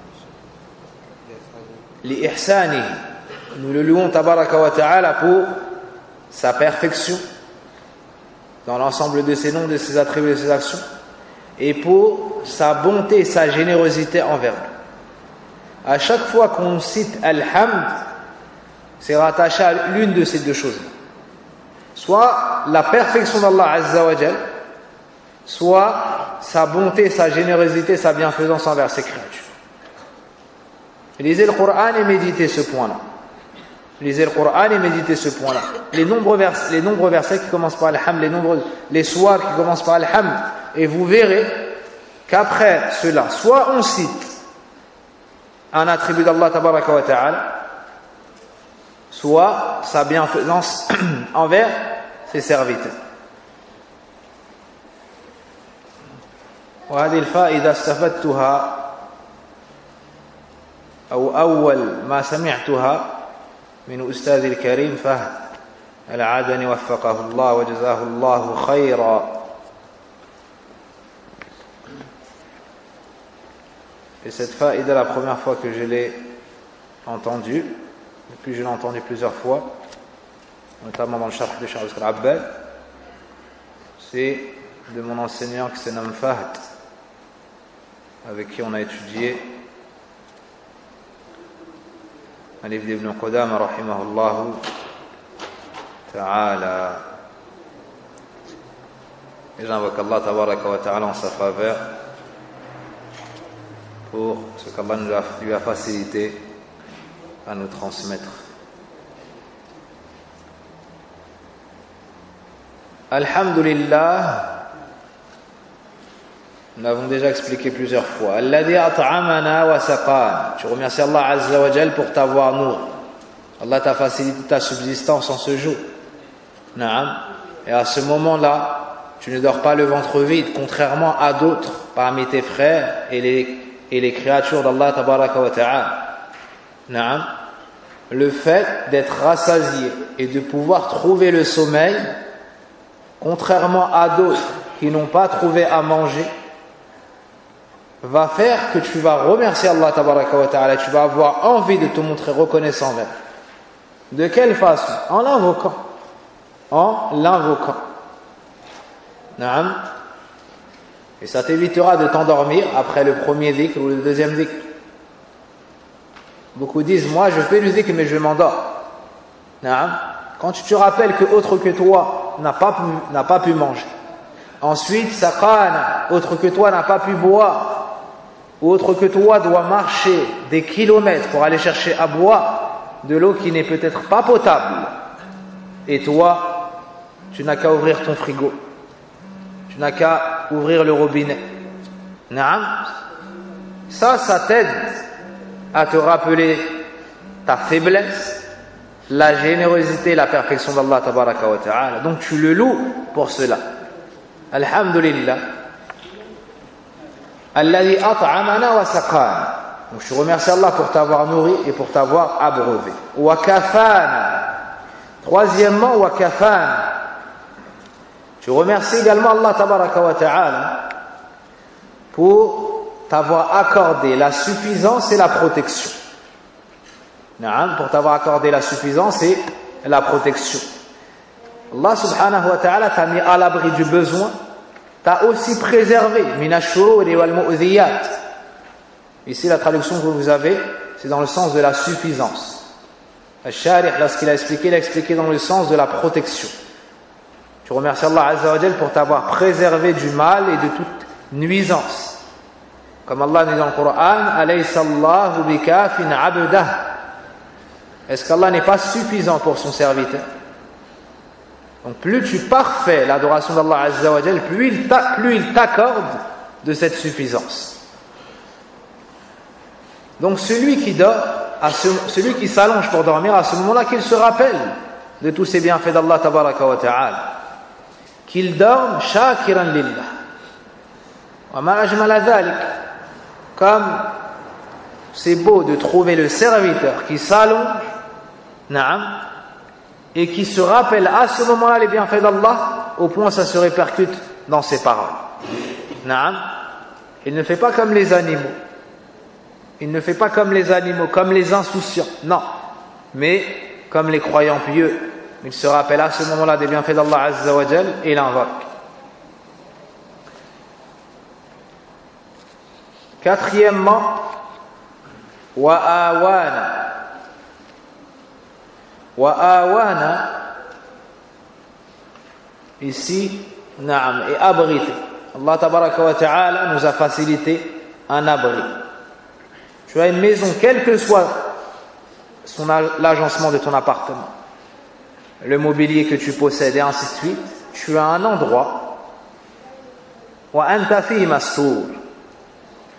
li ihsanihi. Nous le louons tabaraka wa ta'ala pour sa perfection dans l'ensemble de ses noms, de ses attributs, de ses actions, et pour sa bonté et sa générosité envers nous. À chaque fois qu'on cite Al-Hamd, c'est rattaché à l'une de ces deux choses. Soit la perfection d'Allah Azza wa Jal, soit sa bonté, sa générosité, sa bienfaisance envers ses créatures. Lisez le Coran et méditez ce point-là. Lisez le Coran et méditez ce point-là. Les nombreux versets qui commencent par Al-Hamd, les sourates qui commencent par Al-Hamd, et vous verrez qu'après cela, soit on cite un attribut d'Allah tabaraka wa ta'ala, soit sa bienfaisance envers ses serviteurs. وهذه الفائدة استفدتها أو أول ما سمعتها من أستاذ الكريم فهد العدني وفقه الله وجزاه الله خيرا. Et cette faïda, la première fois que je l'ai entendue, et puis je l'ai entendue plusieurs fois, notamment dans le charh de Charles Abbad, c'est de mon enseignant qui se nomme Fahd, avec qui on a étudié un livre d'Ibn Qudama rahimahullah ta'ala. Et j'invoque Allah tabaraka wa ta'ala en sa faveur pour ce qu'Allah lui a facilité à nous transmettre. Alhamdulillah, nous l'avons déjà expliqué plusieurs fois. Alladhi at'amana wa saqana. Tu remercies Allah Azza wa Jal pour t'avoir nourri. Allah t'a facilité ta subsistance en ce jour. Naam. Et à ce moment-là, tu ne dors pas le ventre vide, contrairement à d'autres parmi tes frères et les créatures d'Allah tabaraka wa ta'ala. Naam. Le fait d'être rassasié et de pouvoir trouver le sommeil, contrairement à d'autres qui n'ont pas trouvé à manger, va faire que tu vas remercier Allah tabaraka wa ta'ala, tu vas avoir envie de te montrer reconnaissant envers. De quelle façon? En l'invoquant. En l'invoquant. Naam. Et ça t'évitera de t'endormir après le premier dhikr ou le deuxième dhikr. Beaucoup disent, moi je fais le dhikr mais je m'endors. Naam. Quand tu te rappelles que autre que toi n'a pas pu manger. Ensuite, saqana, autre que toi n'a pas pu boire. Autre que toi doit marcher des kilomètres pour aller chercher à boire de l'eau qui n'est peut-être pas potable. Et toi, tu n'as qu'à ouvrir ton frigo. Tu n'as qu'à ouvrir le robinet. Naam. Ça t'aide à te rappeler ta faiblesse, la générosité, la perfection d'Allah tabaraka wa ta'ala. Donc tu le loues pour cela. Alhamdulillah. Alladhi at'amana wa saqana. Donc je remercie Allah pour t'avoir nourri et pour t'avoir abreuvé. Wa kafana. Troisièmement, wa kafana. Tu remercies également Allah tabaraka wa ta'ala pour t'avoir accordé la suffisance et la protection. Naam, pour t'avoir accordé la suffisance et la protection. Allah subhanahu wa ta'ala t'a mis à l'abri du besoin, t'a aussi préservé minash shururi wal mu'dhiyat. Ici la traduction que vous avez, c'est dans le sens de la suffisance. Al-Sharih, lorsqu'il a expliqué, il a expliqué dans le sens de la protection. Tu remercies Allah Azza wa Jal pour t'avoir préservé du mal et de toute nuisance. Comme Allah dit dans le Coran, alaysa Allahu bikafin abdah. Est-ce qu'Allah n'est pas suffisant pour son serviteur? Donc plus tu parfais l'adoration d'Allah Azza wa Jal, plus il t'accorde de cette suffisance. Donc celui qui dort, celui qui s'allonge pour dormir, à ce moment-là qu'il se rappelle de tous ces bienfaits d'Allah tabaraka wa ta'ala, qu'il dorme shakiran lillah wa ma ajmala dhalik. Comme c'est beau de trouver le serviteur qui s'allonge, naam, et qui se rappelle à ce moment-là les bienfaits d'Allah, au point où ça se répercute dans ses paroles. Naam. Il ne fait pas comme les animaux. Il ne fait pas comme les animaux, comme les insouciants. Non. Mais comme les croyants pieux. Il se rappelle à ce moment-là des bienfaits d'Allah Azza wa Jal et l'invoque. Quatrièmement, wa awana. Wa awana, ici, naam, et abrité. Allah tabaraka wa ta'ala nous a facilité un abri. Tu as une maison, quel que soit l'agencement de ton appartement, le mobilier que tu possèdes et ainsi de suite, tu as un endroit wa anta fihi mastur,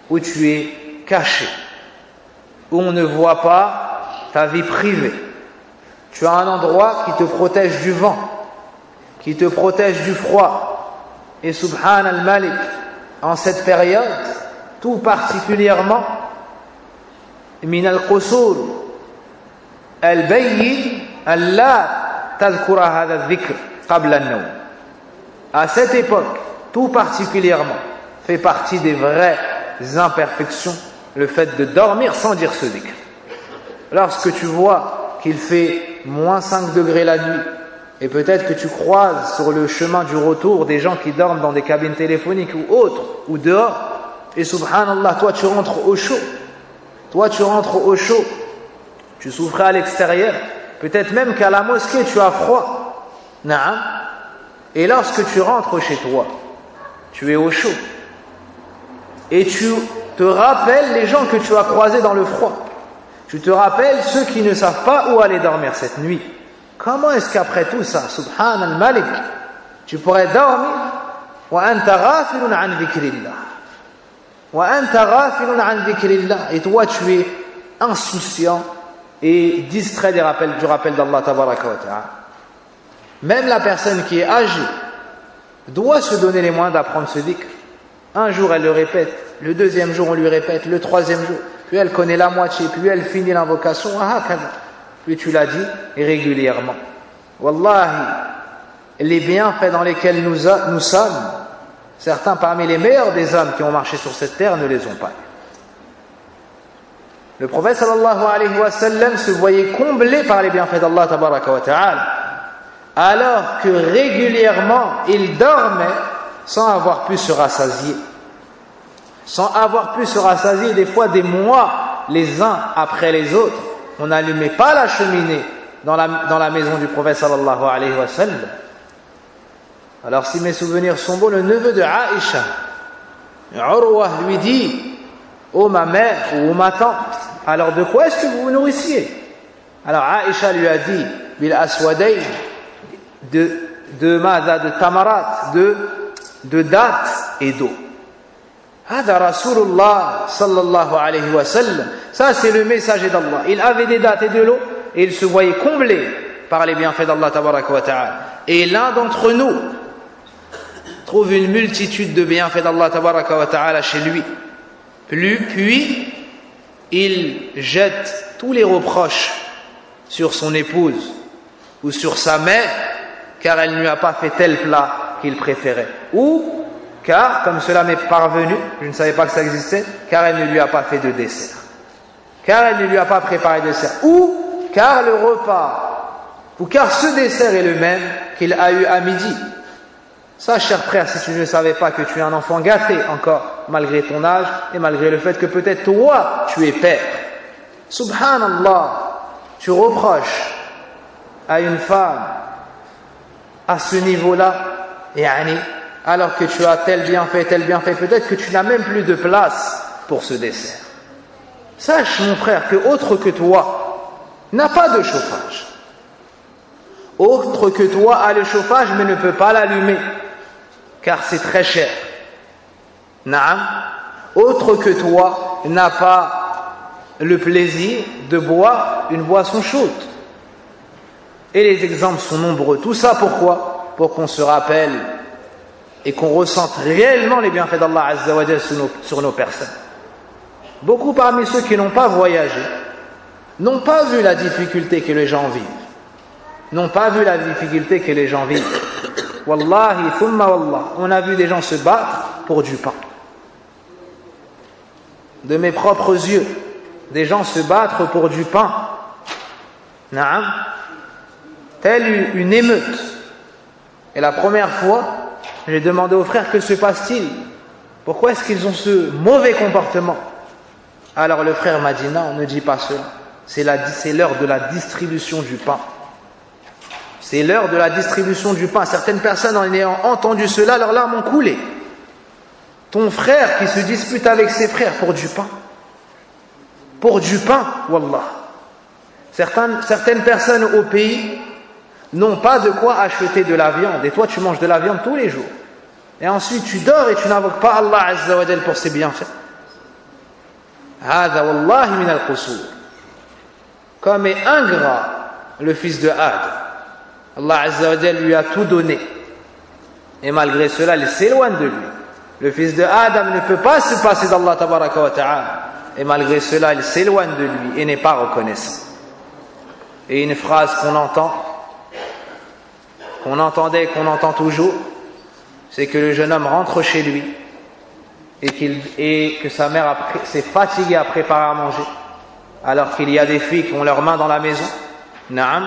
où tu es caché, où on ne voit pas ta vie privée. Tu as un endroit qui te protège du vent, qui te protège du froid. Et Subhan al-Malik, en cette période, tout particulièrement, min al-qusur al-bayyin alla tadhkura hadha al-dhikr qabla an-nawm. À cette époque, tout particulièrement, fait partie des vraies imperfections, le fait de dormir sans dire ce dhikr. Lorsque tu vois qu'il fait moins 5 degrés la nuit, et peut-être que tu croises sur le chemin du retour des gens qui dorment dans des cabines téléphoniques ou autres, ou dehors, et subhanallah, toi tu rentres au chaud. Toi tu rentres au chaud. Tu souffrais à l'extérieur. Peut-être même qu'à la mosquée tu as froid. Naam. Et lorsque tu rentres chez toi, tu es au chaud. Et tu te rappelles les gens que tu as croisés dans le froid. Tu te rappelles ceux qui ne savent pas où aller dormir cette nuit. Comment est-ce qu'après tout ça, Subhan al-Malik, tu pourrais dormir wa anta ghafilun an dhikrillah. Wa anta ghafilun an dhikrillah. Et toi tu es insouciant et distrait du rappel d'Allah tabaraka wa ta'ala. Même la personne qui est âgée doit se donner les moyens d'apprendre ce dhikr. Un jour elle le répète, le deuxième jour on lui répète, le troisième jour, puis elle connaît la moitié, puis elle finit l'invocation, puis tu l'as dit régulièrement. Wallahi, les bienfaits dans lesquels nous sommes, certains parmi les meilleurs des hommes qui ont marché sur cette terre ne les ont pas. Le prophète sallallahu alayhi wa sallam se voyait comblé par les bienfaits d'Allah tabaraka wa ta'ala, alors que régulièrement il dormait sans avoir pu se rassasier. Sans avoir pu se rassasier, des fois des mois les uns après les autres. On n'allumait pas la cheminée dans la maison du prophète sallallahu alayhi wa sallam. Alors si mes souvenirs sont bons, le neveu de Aïcha, Urwa, lui dit: oh ma mère ou ma tante, alors de quoi est-ce que vous vous nourrissiez? Alors Aïcha lui a dit: bil aswadayn, de tamarat, de dattes et d'eau. Hada Rasulullah sallallahu alayhi wa sallam. Ça c'est le messager d'Allah. Il avait des dattes et de l'eau et il se voyait comblé par les bienfaits d'Allah tabaraka wa ta'ala. Et l'un d'entre nous trouve une multitude de bienfaits d'Allah tabaraka wa ta'ala chez lui. Puis il jette tous les reproches sur son épouse ou sur sa mère, car elle ne lui a pas fait tel plat qu'il préférait, ou car, comme cela m'est parvenu, je ne savais pas que ça existait, car elle ne lui a pas fait de dessert, car elle ne lui a pas préparé de dessert, ou car le repas, ou car ce dessert est le même qu'il a eu à midi. Ça, cher frère, si tu ne savais pas que tu es un enfant gâté encore, malgré ton âge et malgré le fait que peut-être toi, tu es père. Subhanallah, tu reproches à une femme à ce niveau-là, alors que tu as tel bienfait, peut-être que tu n'as même plus de place pour ce dessert. Sache, mon frère, que autre que toi n'a pas de chauffage. Autre que toi a le chauffage mais ne peut pas l'allumer, car c'est très cher. Naam. Autre que toi n'a pas le plaisir de boire une boisson chaude. Et les exemples sont nombreux. Tout ça pourquoi? Pour qu'on se rappelle et qu'on ressente réellement les bienfaits d'Allah Azza wa Jalla sur nos personnes. Beaucoup parmi ceux qui n'ont pas voyagé n'ont pas vu la difficulté que les gens vivent. Wallahi, thumma wallah, on a vu des gens se battre pour du pain. De mes propres yeux, des gens se battre pour du pain. Naam. Telle une émeute. Et la première fois, j'ai demandé aux frères: que se passe-t-il? Pourquoi est-ce qu'ils ont ce mauvais comportement? Alors le frère m'a dit: non, ne dis pas cela. C'est l'heure de la distribution du pain. C'est l'heure de la distribution du pain. Certaines personnes, en ayant entendu cela, leurs larmes ont coulé. Ton frère qui se dispute avec ses frères pour du pain. Pour du pain, wallah. Certaines personnes au pays n'ont pas de quoi acheter de la viande. Et toi, tu manges de la viande tous les jours. Et ensuite, tu dors et tu n'invoques pas Allah Azza wa Jal pour ses bienfaits. هذا والله من القصور. Comme est ingrat le fils de Adam. Allah Azza wa Jalla lui a tout donné. Et malgré cela, il s'éloigne de lui. Le fils de Adam ne peut pas se passer d'Allah Tabaraka wa Ta'ala. Et malgré cela, il s'éloigne de lui et n'est pas reconnaissant. Et une phrase qu'on entendait et qu'on entend toujours, c'est que le jeune homme rentre chez lui et que sa mère s'est fatiguée à préparer à manger, alors qu'il y a des filles qui ont leurs mains dans la maison. Naam.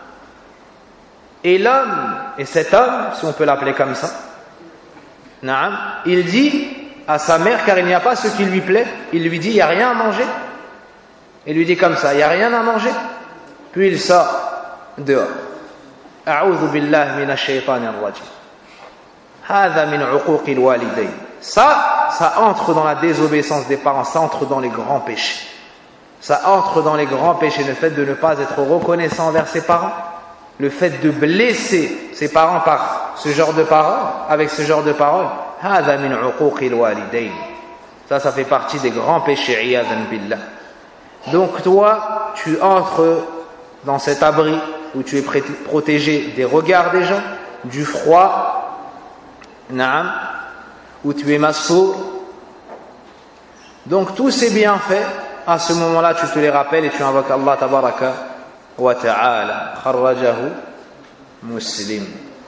Et l'homme, et cet homme, si on peut l'appeler comme ça, naam, il dit à sa mère, car il n'y a pas ce qui lui plaît, il lui dit, il n'y a rien à manger. Il lui dit comme ça, il n'y a rien à manger. Puis il sort dehors. A'udhu billahi minash shaytanir rajim. Hadha min uquqil walidayn. Ça entre dans la désobéissance des parents, ça entre dans les grands péchés. Ça entre dans les grands péchés, le fait de ne pas être reconnaissant envers ses parents, le fait de blesser ses parents par ce genre de paroles, avec ce genre de paroles. Hadha min uquqil walidayn. Ça fait partie des grands péchés, iyadan billah. Donc toi, tu entres dans cet abri où tu es protégé des regards des gens, du froid, naam, où tu es massour. Donc tous ces bienfaits, à ce moment-là, tu te les rappelles et tu invoques Allah tabaraka wa ta'ala. Kharrajahu Muslim.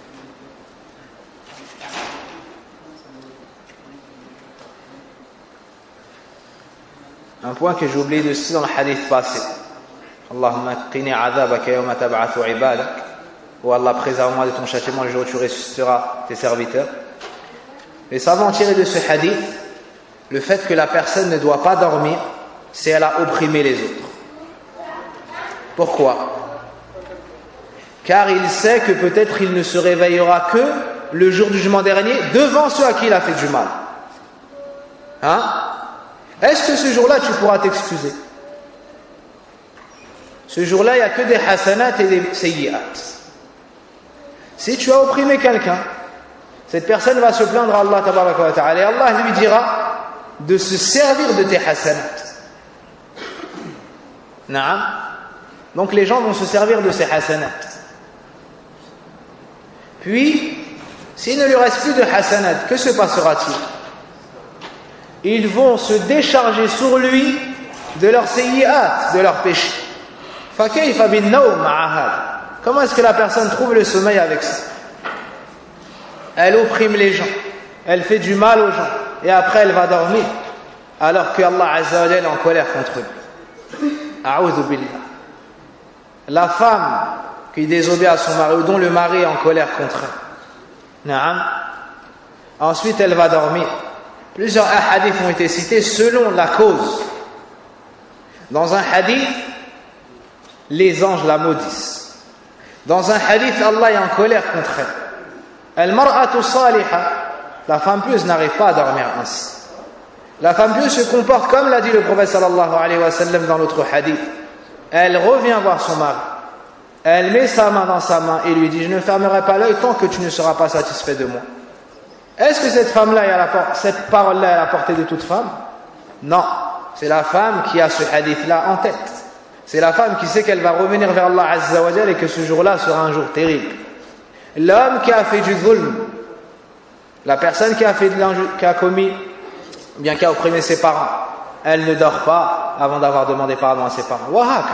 Un point que j'ai oublié de citer dans le hadith passé. Allahumma qini azabaka yawma tab'athu ibadak. Oh Allah, préserve-moi de ton châtiment le jour où tu ressusciteras tes serviteurs. Les savants ont tiré de ce hadith le fait que la personne ne doit pas dormir si elle a opprimé les autres. Pourquoi? Car il sait que peut-être il ne se réveillera que le jour du jugement dernier devant ceux à qui il a fait du mal. Hein? Est-ce que ce jour-là tu pourras t'excuser? Ce jour-là, il n'y a que des hasanat et des sayyi'at. Si tu as opprimé quelqu'un, cette personne va se plaindre à Allah tabaraka wa ta'ala et Allah lui dira de se servir de tes hasanat. Naam. Donc les gens vont se servir de ces hasanat. Puis, s'il ne lui reste plus de hasanat, que se passera-t-il? Ils vont se décharger sur lui de leurs sayyi'at, de leurs péchés. فَكَيْفَ بِالنَّوْمَ مَعَ هَذَا. Comment est-ce que la personne trouve le sommeil avec ça? Elle opprime les gens, elle fait du mal aux gens, et après elle va dormir, alors que Allah Azza wa Jalla est en colère contre eux. A'udhu billah. La femme qui désobéit à son mari, ou dont le mari est en colère contre elle. Naam. Ensuite elle va dormir. Plusieurs hadiths ont été cités selon la cause. Dans un hadith, les anges la maudissent. Dans un hadith, Allah est en colère contre elle. Al-mar'atu salihah, la femme pieuse n'arrive pas à dormir ainsi. La femme pieuse se comporte comme l'a dit le prophète sallallahu alayhi wa sallam dans l'autre hadith. Elle revient voir son mari. Elle met sa main dans sa main et lui dit: je ne fermerai pas l'œil tant que tu ne seras pas satisfait de moi. Est-ce que cette femme-là, cette parole-là est à la portée de toute femme? Non. C'est la femme qui a ce hadith-là en tête. C'est la femme qui sait qu'elle va revenir vers Allah Azza wa Jalla et que ce jour-là sera un jour terrible. L'homme qui a fait du dhulm, la personne qui a opprimé ses parents, elle ne dort pas avant d'avoir demandé pardon à ses parents.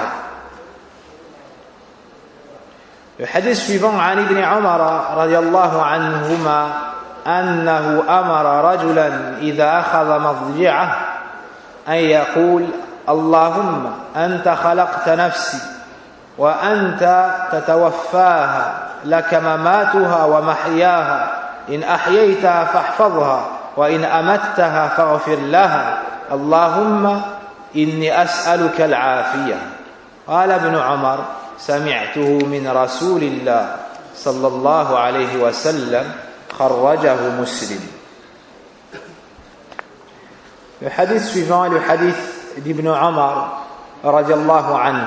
Le hadith suivant, عن ابن عمر رضي الله عنهما أنه أمر رجلا إذا أخذ مضجعه أن يقول: اللهم أنت خلقت نفسي وأنت تتوفاها لك مماتها ومحياها إن أحييتها فاحفظها وإن أمتها فاغفر لها اللهم إني أسألك العافية. قال ابن عمر: سمعته من رسول الله صلى الله عليه وسلم خرجه مسلم. Le hadith suivant est le hadith d'Ibn Umar radiallahu anhu.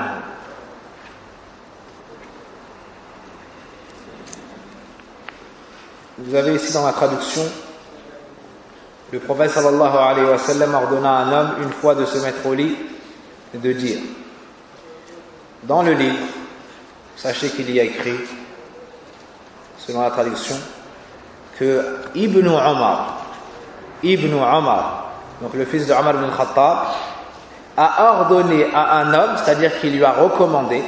Vous avez ici dans la traduction Le prophète sallallahu alayhi wa sallam ordonna à un homme une fois de se mettre au lit et de dire dans le livre, sachez qu'il y a écrit, selon la traduction, que Ibn Omar, donc le fils de Omar ibn Khattab, a ordonné à un homme, c'est-à-dire qu'il lui a recommandé,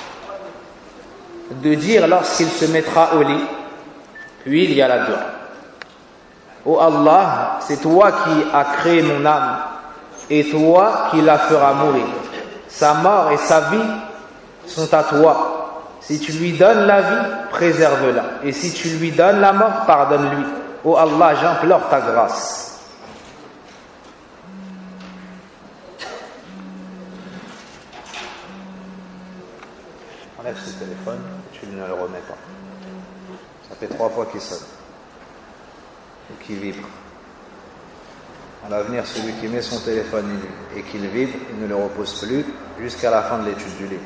de dire lorsqu'il se mettra au lit, puis il y a la dua. Oh Allah, c'est toi qui as créé mon âme, et toi qui la feras mourir. Sa mort et sa vie sont à toi. Si tu lui donnes la vie, préserve-la. Et si tu lui donnes la mort, pardonne-lui. Oh Allah, j'implore ta grâce. Enlève ce téléphone, tu ne le remets pas. Ça fait 3 fois qu'il sonne. Ou qu'il vibre. À l'avenir, celui qui met son téléphone et qu'il vibre, il ne le repose plus jusqu'à la fin de l'étude du livre.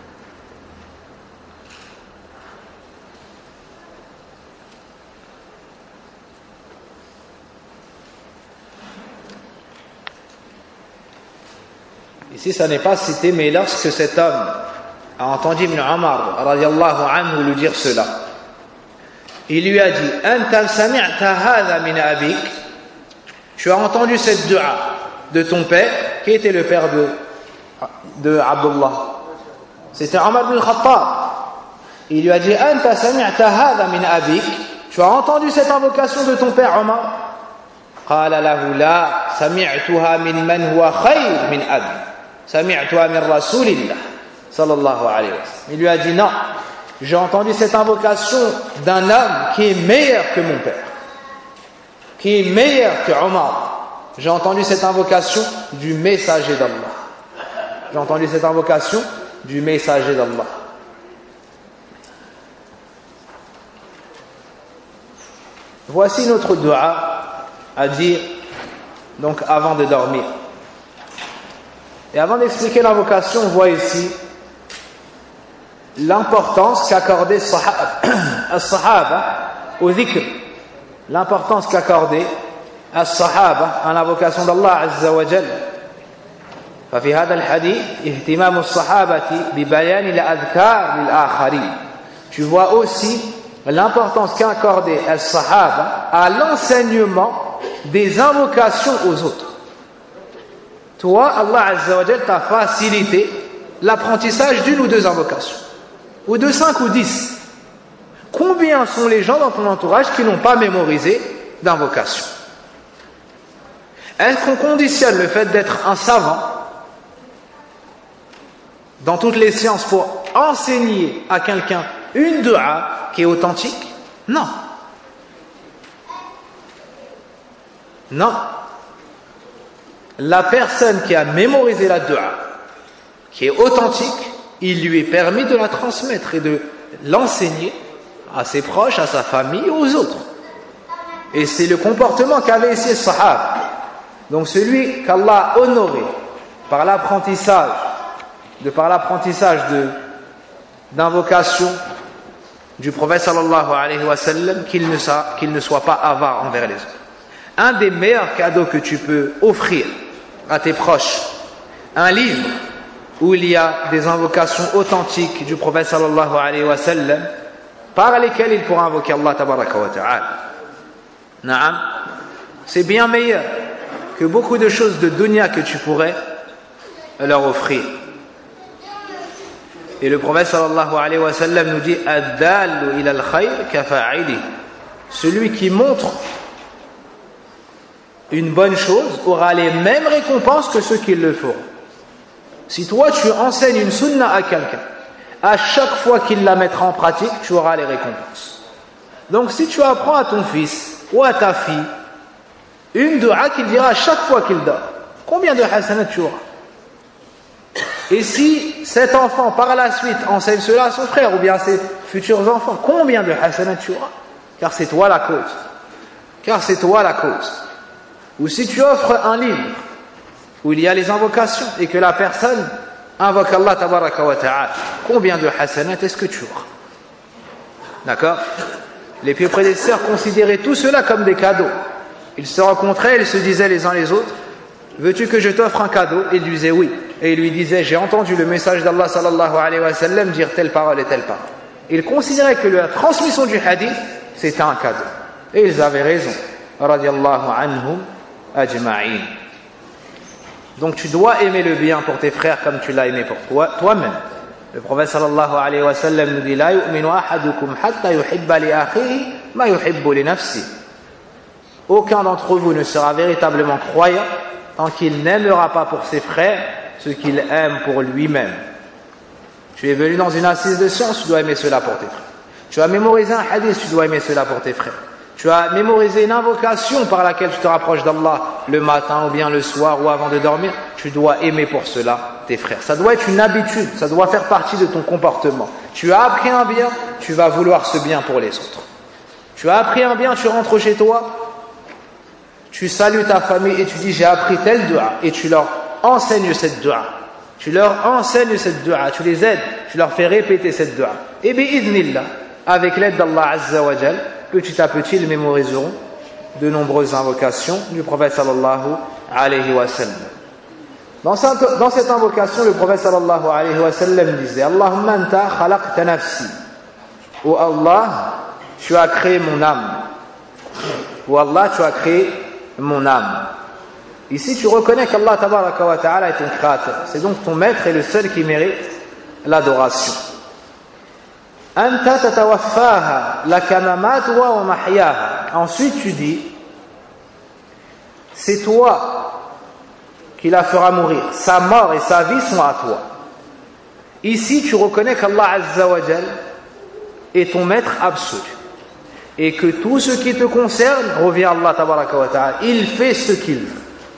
Ici, ça n'est pas cité, mais lorsque cet homme a entendu Ibn Omar radiyallahu anhu lui dire cela, il lui a dit Anta sami'ta hadha min abik, tu as entendu cette dua de ton père, qui était le père de Abdullah, c'était Omar ibn Khattab. Il lui a dit Anta sami'ta hadha min abik, tu as entendu cette invocation de ton père Omar? Qala lahu la sami'tuha min man huwa khayr min abi, sami'tuha min rasulillah sallallahu alayhi wa sallam. Il lui a dit non, j'ai entendu cette invocation d'un homme qui est meilleur que mon père, qui est meilleur que Omar. J'ai entendu cette invocation du messager d'Allah. J'ai entendu cette invocation du messager d'Allah. Voici notre dua à dire donc avant de dormir. Et avant d'expliquer l'invocation, on voit ici l'importance qu'accordait as-sahaba au dhikr, l'importance qu'accordait as-sahaba à l'invocation d'Allah azza wa jalla. ففي هذا الحديث اهتمام الصحابة ببيان الأذكار للآخرين. Tu vois aussi l'importance qu'accordait as-sahaba à l'enseignement des invocations aux autres. Toi, Allah azza wa jalla t'a facilité l'apprentissage d'une ou deux invocations, ou de 5 ou 10. Combien sont les gens dans ton entourage qui n'ont pas mémorisé d'invocation? Est-ce qu'on conditionne le fait d'être un savant dans toutes les sciences pour enseigner à quelqu'un une dua qui est authentique? Non. Non. La personne qui a mémorisé la dua, qui est authentique, il lui est permis de la transmettre et de l'enseigner à ses proches, à sa famille et aux autres. Et c'est le comportement qu'avait ici le sahaba. Donc celui qu'Allah a honoré par l'apprentissage d'invocation du prophète sallallahu alayhi wa sallam, qu'il ne soit pas avare envers les autres. Un des meilleurs cadeaux que tu peux offrir à tes proches, un livre où il y a des invocations authentiques du prophète sallallahu alayhi wa sallam, par lesquelles il pourra invoquer Allah tabaraka wa ta'ala. Naam, c'est bien meilleur que beaucoup de choses de dunya que tu pourrais leur offrir. Et le prophète sallallahu alayhi wa sallam nous dit ad-dallu ila al-khayr kafa'ili. Celui qui montre une bonne chose aura les mêmes récompenses que ceux qui le feront. Si toi tu enseignes une sunna à quelqu'un, à chaque fois qu'il la mettra en pratique, tu auras les récompenses. Donc si tu apprends à ton fils ou à ta fille une dua qu'il dira à chaque fois qu'il dort, combien de hasanat tu auras? Et si cet enfant par la suite enseigne cela à son frère ou bien à ses futurs enfants, combien de hasanat tu auras? Car c'est toi la cause. Car c'est toi la cause. Ou si tu offres un livre où il y a les invocations et que la personne invoque Allah tabaraka wa ta'ala, combien de hasanat est-ce que tu auras? D'accord? Les pieux prédécesseurs considéraient tout cela comme des cadeaux. Ils se rencontraient, ils se disaient les uns les autres, veux-tu que je t'offre un cadeau? Ils lui disaient oui. Et il lui disait, j'ai entendu le message d'Allah sallallahu alayhi wa sallam dire telle parole et telle parole. Ils considéraient que la transmission du hadith, c'était un cadeau. Et ils avaient raison. Radiallahu anhum ajma'in. Donc tu dois aimer le bien pour tes frères comme tu l'as aimé pour toi-même. Le prophète sallallahu alayhi wa sallam nous dit, la yu'minu ahadukum hatta yuhibba li akhihi ma yuhibbu li nafsi. Aucun d'entre vous ne sera véritablement croyant tant qu'il n'aimera pas pour ses frères ce qu'il aime pour lui-même. Tu es venu dans une assise de science, tu dois aimer cela pour tes frères. Tu as mémorisé un hadith, tu dois aimer cela pour tes frères. Tu as mémorisé une invocation par laquelle tu te rapproches d'Allah le matin ou bien le soir ou avant de dormir, tu dois aimer pour cela tes frères. Ça doit être une habitude, ça doit faire partie de ton comportement. Tu as appris un bien, tu vas vouloir ce bien pour les autres. Tu as appris un bien, tu rentres chez toi, tu salues ta famille et tu dis j'ai appris telle dua et tu leur enseignes cette dua. Tu leur enseignes cette dua, tu les aides, tu leur fais répéter cette dua. Et bi'idhnillah, avec l'aide d'Allah Azza wa Jal, petit à petit ils mémoriseront de nombreuses invocations du prophète sallallahu alayhi wa sallam. Dans cette invocation, le prophète sallallahu alayhi wa sallam disait Allahumma anta khalaqta nafsi. Oh Allah, tu as créé mon âme. Oh Allah, tu as créé mon âme. Ici, tu reconnais qu'Allah tabaraka wa ta'ala est ton créateur. C'est donc ton maître et le seul qui mérite l'adoration. Anta tatawaffaha laka mamatuha wa mahyaha. Ensuite, tu dis c'est toi qui la fera mourir. Sa mort et sa vie sont à toi. Ici, tu reconnais qu'Allah Azza wa Jal est ton maître absolu. Et que tout ce qui te concerne revient à Allah tabaraka wa ta'ala. Il fait ce qu'il veut.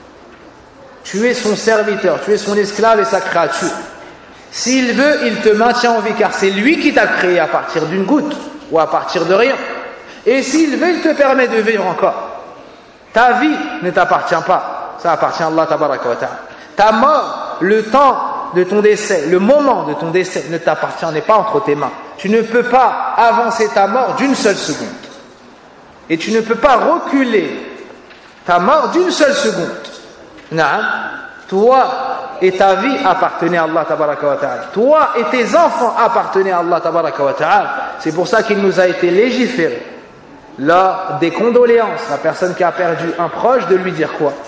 Tu es son serviteur, tu es son esclave et sa créature. S'il veut, il te maintient en vie, car c'est lui qui t'a créé à partir d'une goutte ou à partir de rien. Et s'il veut, il te permet de vivre encore. Ta vie ne t'appartient pas, ça appartient à Allah tabaraka wa ta'ala. Ta mort, le temps de ton décès, le moment de ton décès ne t'appartient, n'est pas entre tes mains. Tu ne peux pas avancer ta mort d'une seule seconde. Et tu ne peux pas reculer ta mort d'une seule seconde. Naam, toi et ta vie appartenaient à Allah tabaraka wa ta'ala. Toi et tes enfants appartenaient à Allah tabaraka wa ta'ala. C'est pour ça qu'il nous a été légiféré lors des condoléances, la personne qui a perdu un proche, de lui dire quoi?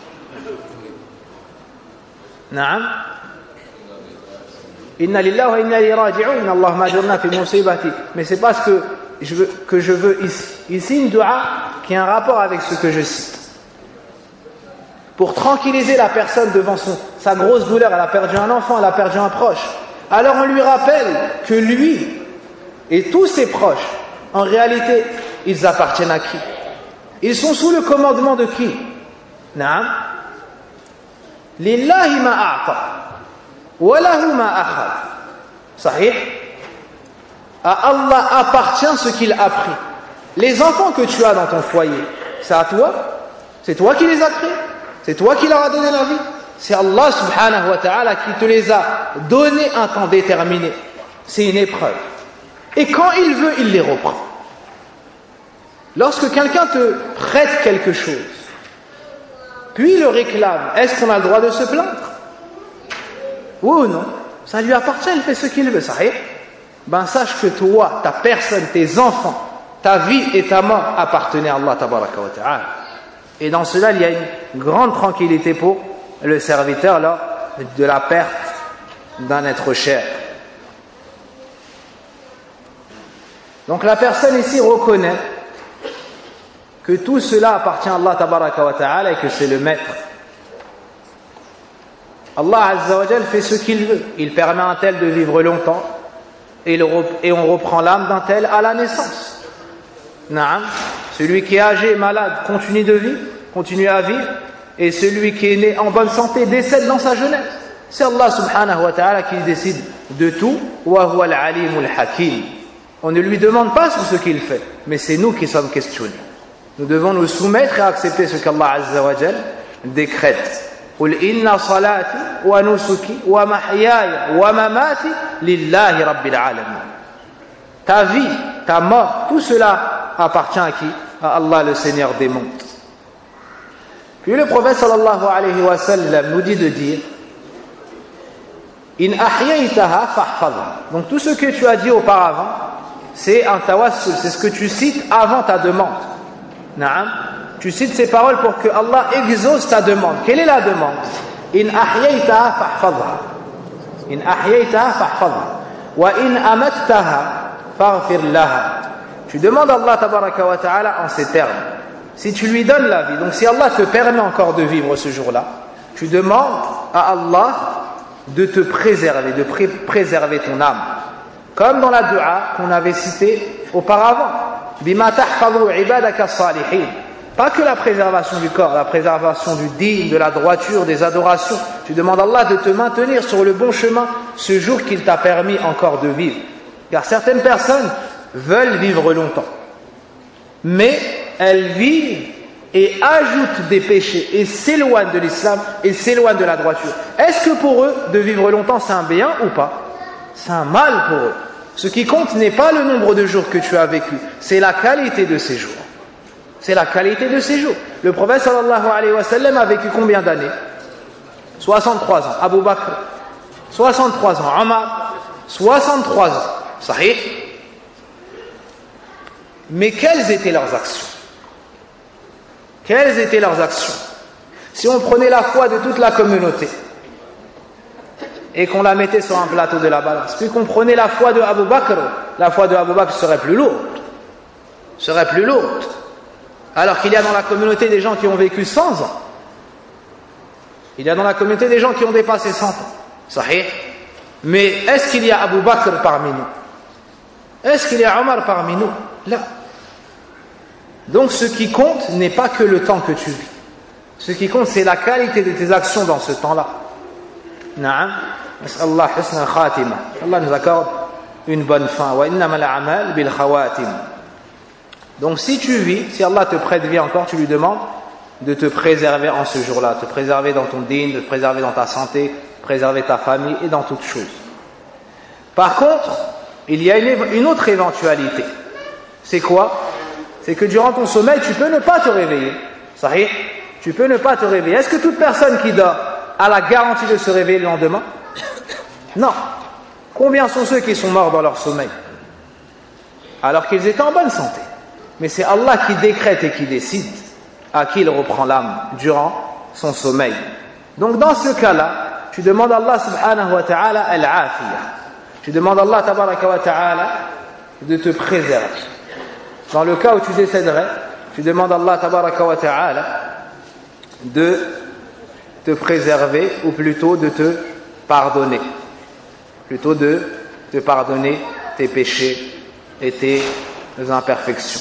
Naam. Inna lillahi wa inna ilayhi raji'un. Allahumma ajurna fi musibati. Mais c'est pas ce que je veux ici. Ici une dua qui a un rapport avec ce que je cite. Pour tranquilliser la personne devant sa grosse douleur, elle a perdu un enfant, elle a perdu un proche. Alors on lui rappelle que lui et tous ses proches, en réalité, ils appartiennent à qui? Ils sont sous le commandement de qui? Naam. Lillahi ma a'ta wa lahu ma akhad. Sahih? À Allah appartient ce qu'il a pris. Les enfants que tu as dans ton foyer, c'est à toi? C'est toi qui les as créés? C'est toi qui leur as donné la vie. C'est Allah subhanahu wa ta'ala qui te les a donnés un temps déterminé. C'est une épreuve. Et quand il veut, il les reprend. Lorsque quelqu'un te prête quelque chose, puis le réclame, est-ce qu'on a le droit de se plaindre? Oui ou non? Ça lui appartient, il fait ce qu'il veut, ça y est. Ben sache que toi, ta personne, tes enfants, ta vie et ta mort appartenaient à Allah tabaraka wa ta'ala. Et dans cela, il y a une grande tranquillité pour le serviteur lors de la perte d'un être cher. Donc la personne ici reconnaît que tout cela appartient à Allah tabaraka wa ta'ala et que c'est le maître. Allah Azza wa Jal fait ce qu'il veut. Il permet à un tel de vivre longtemps et on reprend l'âme d'un tel à la naissance. Naam. Celui qui est âgé et malade continue de vivre, continue à vivre, et celui qui est né en bonne santé décède dans sa jeunesse. C'est Allah subhanahu wa ta'ala qui décide de tout. Wa huwa al-alimul hakim. On ne lui demande pas sur ce qu'il fait, mais c'est nous qui sommes questionnés. Nous devons nous soumettre et accepter ce qu'Allah Azza wa Jal décrète. Qul inna salati wa nusuki wa mahyaya wa mamati lillahi rabbil alamin. Ta vie, ta mort, tout cela appartient à qui? À Allah le Seigneur des mondes. Puis le prophète sallallahu alayhi wa sallam nous dit de dire In ahyaytaha fahfadha. Donc tout ce que tu as dit auparavant, c'est un tawassul, c'est ce que tu cites avant ta demande. Naam. Tu cites ces paroles pour que Allah exauce ta demande. Quelle est la demande? In ahyaytaha fahfadha. In ahyaytaha fahfadha. Wa in amattaha faghfir laha. Tu demandes à Allah tabaraka wa ta'ala en ces termes. Si tu lui donnes la vie, donc si Allah te permet encore de vivre ce jour-là, tu demandes à Allah de te préserver, de préserver ton âme. Comme dans la dua qu'on avait citée auparavant. Bima tahfadhu ibadaka as-salihin. Pas que la préservation du corps, la préservation du dîn, de la droiture, des adorations. Tu demandes à Allah de te maintenir sur le bon chemin ce jour qu'il t'a permis encore de vivre. Car certaines personnes veulent vivre longtemps. Mais elles vivent et ajoutent des péchés et s'éloignent de l'islam et s'éloignent de la droiture. Est-ce que pour eux, de vivre longtemps, c'est un bien ou pas? C'est un mal pour eux. Ce qui compte n'est pas le nombre de jours que tu as vécu, c'est la qualité de ces jours. C'est la qualité de ces jours. Le prophète sallallahu alayhi wa sallam a vécu combien d'années? 63 ans. Abu Bakr, 63 ans. Omar, 63 ans. Sahih. Mais quelles étaient leurs actions? Quelles étaient leurs actions? Si on prenait la foi de toute la communauté et qu'on la mettait sur un plateau de la balance, puis qu'on prenait la foi de Abu Bakr, la foi de Abu Bakr serait plus lourde. Serait plus lourde. Alors qu'il y a dans la communauté des gens qui ont vécu 100 ans. Il y a dans la communauté des gens qui ont dépassé 100 ans. Sahih. Mais est-ce qu'il y a Abu Bakr parmi nous? Est-ce qu'il y a Omar parmi nous? Là. Donc ce qui compte n'est pas que le temps que tu vis. Ce qui compte, c'est la qualité de tes actions dans ce temps-là. Na'am. Allah husna al-khatima. Allah nous accorde une bonne fin. Wa innama al-a'mal bil khawatim. Donc si tu vis, si Allah te prête vie encore, tu lui demandes de te préserver en ce jour-là, te préserver dans ton dîn, de te préserver dans ta santé, préserver ta famille et dans toutes choses. Par contre, il y a une autre éventualité. C'est quoi? C'est que durant ton sommeil, tu peux ne pas te réveiller. Sahih? Tu peux ne pas te réveiller. Est-ce que toute personne qui dort a la garantie de se réveiller le lendemain? Non. Combien sont ceux qui sont morts dans leur sommeil? Alors qu'ils étaient en bonne santé. Mais c'est Allah qui décrète et qui décide à qui il reprend l'âme durant son sommeil. Donc dans ce cas-là, tu demandes à Allah subhanahu wa ta'ala al-afiyah. Tu demandes à Allah tabaraka wa ta'ala de te préserver. Dans le cas où tu décéderais, tu demandes à Allah tabaraka wa ta'ala de te préserver ou plutôt de te pardonner. Plutôt de te pardonner tes péchés et tes imperfections.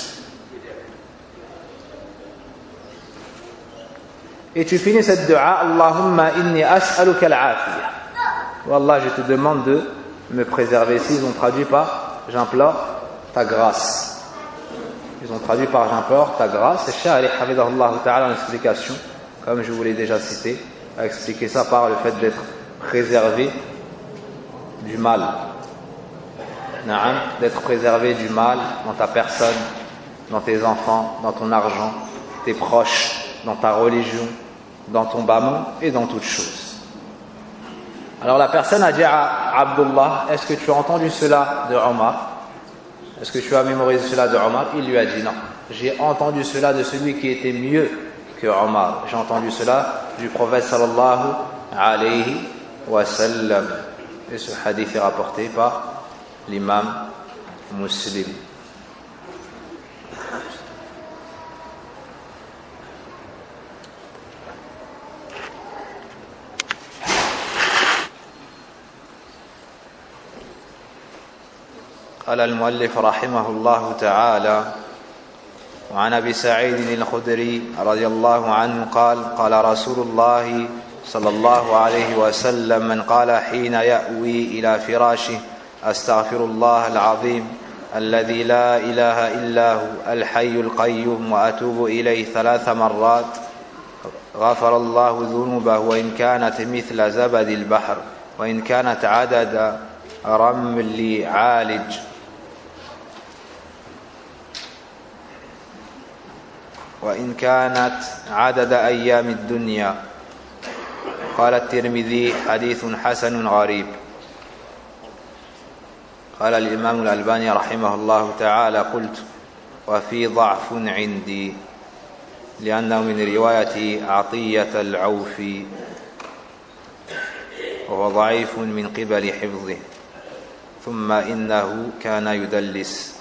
Et tu finis cette dua, Allahumma inni as'aluka al-afiyah. Wallah, je te demande de me préserver. Ici, ils ont traduit par j'implore ta grâce. Ils ont traduit par j'implore ta grâce. Et Cheikh Ali Hafidahullah Ta'ala, en explication, comme je vous l'ai déjà cité, a expliqué ça par le fait d'être préservé du mal. Naam, d'être préservé du mal dans ta personne, dans tes enfants, dans ton argent, tes proches, dans ta religion, dans ton bas-monde et dans toutes choses. Alors la personne a dit à Abdullah, est-ce que tu as entendu cela de Omar? Est-ce que tu as mémorisé cela de Omar? Il lui a dit non. J'ai entendu cela de celui qui était mieux que Omar. J'ai entendu cela du prophète sallallahu alayhi wa sallam. Et ce hadith est rapporté par l'imam Muslim. قال المؤلف رحمه الله تعالى وعن أبي سعيد الخدري رضي الله عنه قال قال رسول الله صلى الله عليه وسلم من قال حين يأوي إلى فراشه أستغفر الله العظيم الذي لا إله إلا هو الحي القيوم وأتوب إليه 3 مرات غفر الله ذنوبه وإن كانت مثل زبد البحر وإن كانت عدد رمل عالج. وإن كانت عدد أيام الدنيا. قال الترمذي حديث حسن غريب. قال الإمام الألباني رحمه الله تعالى قلت وفي ضعف عندي لأنه من رواية عطية العوفي وهو ضعيف من قبل حفظه، ثم إنه كان يدلس.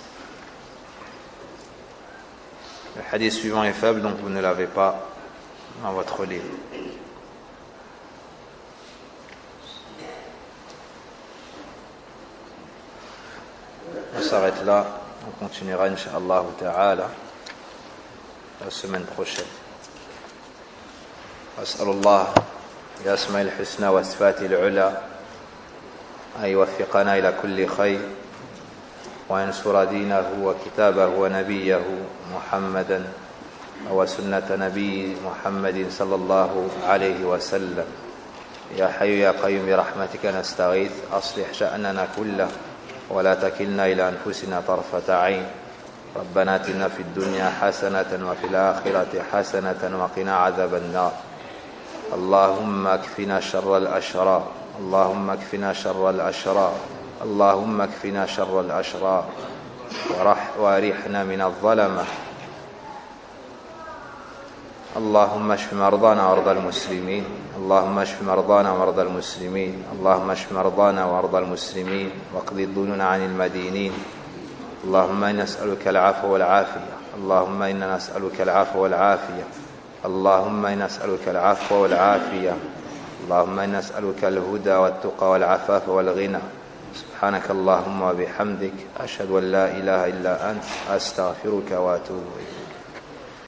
Le hadith suivant est faible, donc vous ne l'avez pas dans votre livre. On s'arrête là, on continuera incha'Allah ta'ala la semaine prochaine. أسأل الله بأسماء الحسنى وصفاته العلى أن يوفقنا إلى كل خير وينصر دينه وكتابه ونبيه محمدا وسنة نبي محمد صلى الله عليه وسلم. يا حي يا قيوم برحمتك نستغيث أصلح شأننا كله ولا تكلنا إلى أنفسنا طرفة عين. ربنا آتنا في الدنيا حسنة وفي الآخرة حسنة وقنا عذاب النار. اللهم اكفنا شر الأشرار، اللهم اكفنا شر الأشرار، اللهم اكفنا شر الأشرار وارحنا من الظلمة. اللهم اشف مرضانا ومرضى المسلمين، اللهم اشف مرضانا ومرضى المسلمين، اللهم اشف مرضانا ومرضى المسلمين واقض الديون عن المدينين. اللهم إنا نسألك العفو والعافية، اللهم إنا نسألك العفو والعافية، اللهم إنا نسألك العفو والعافية، اللهم إنا نسألك الهدى والتقى والعفاف والغنى. سبحانك اللهم وبحمدك أشهد أن لا إله إلا أنت أستغفرك وأتوب إليك.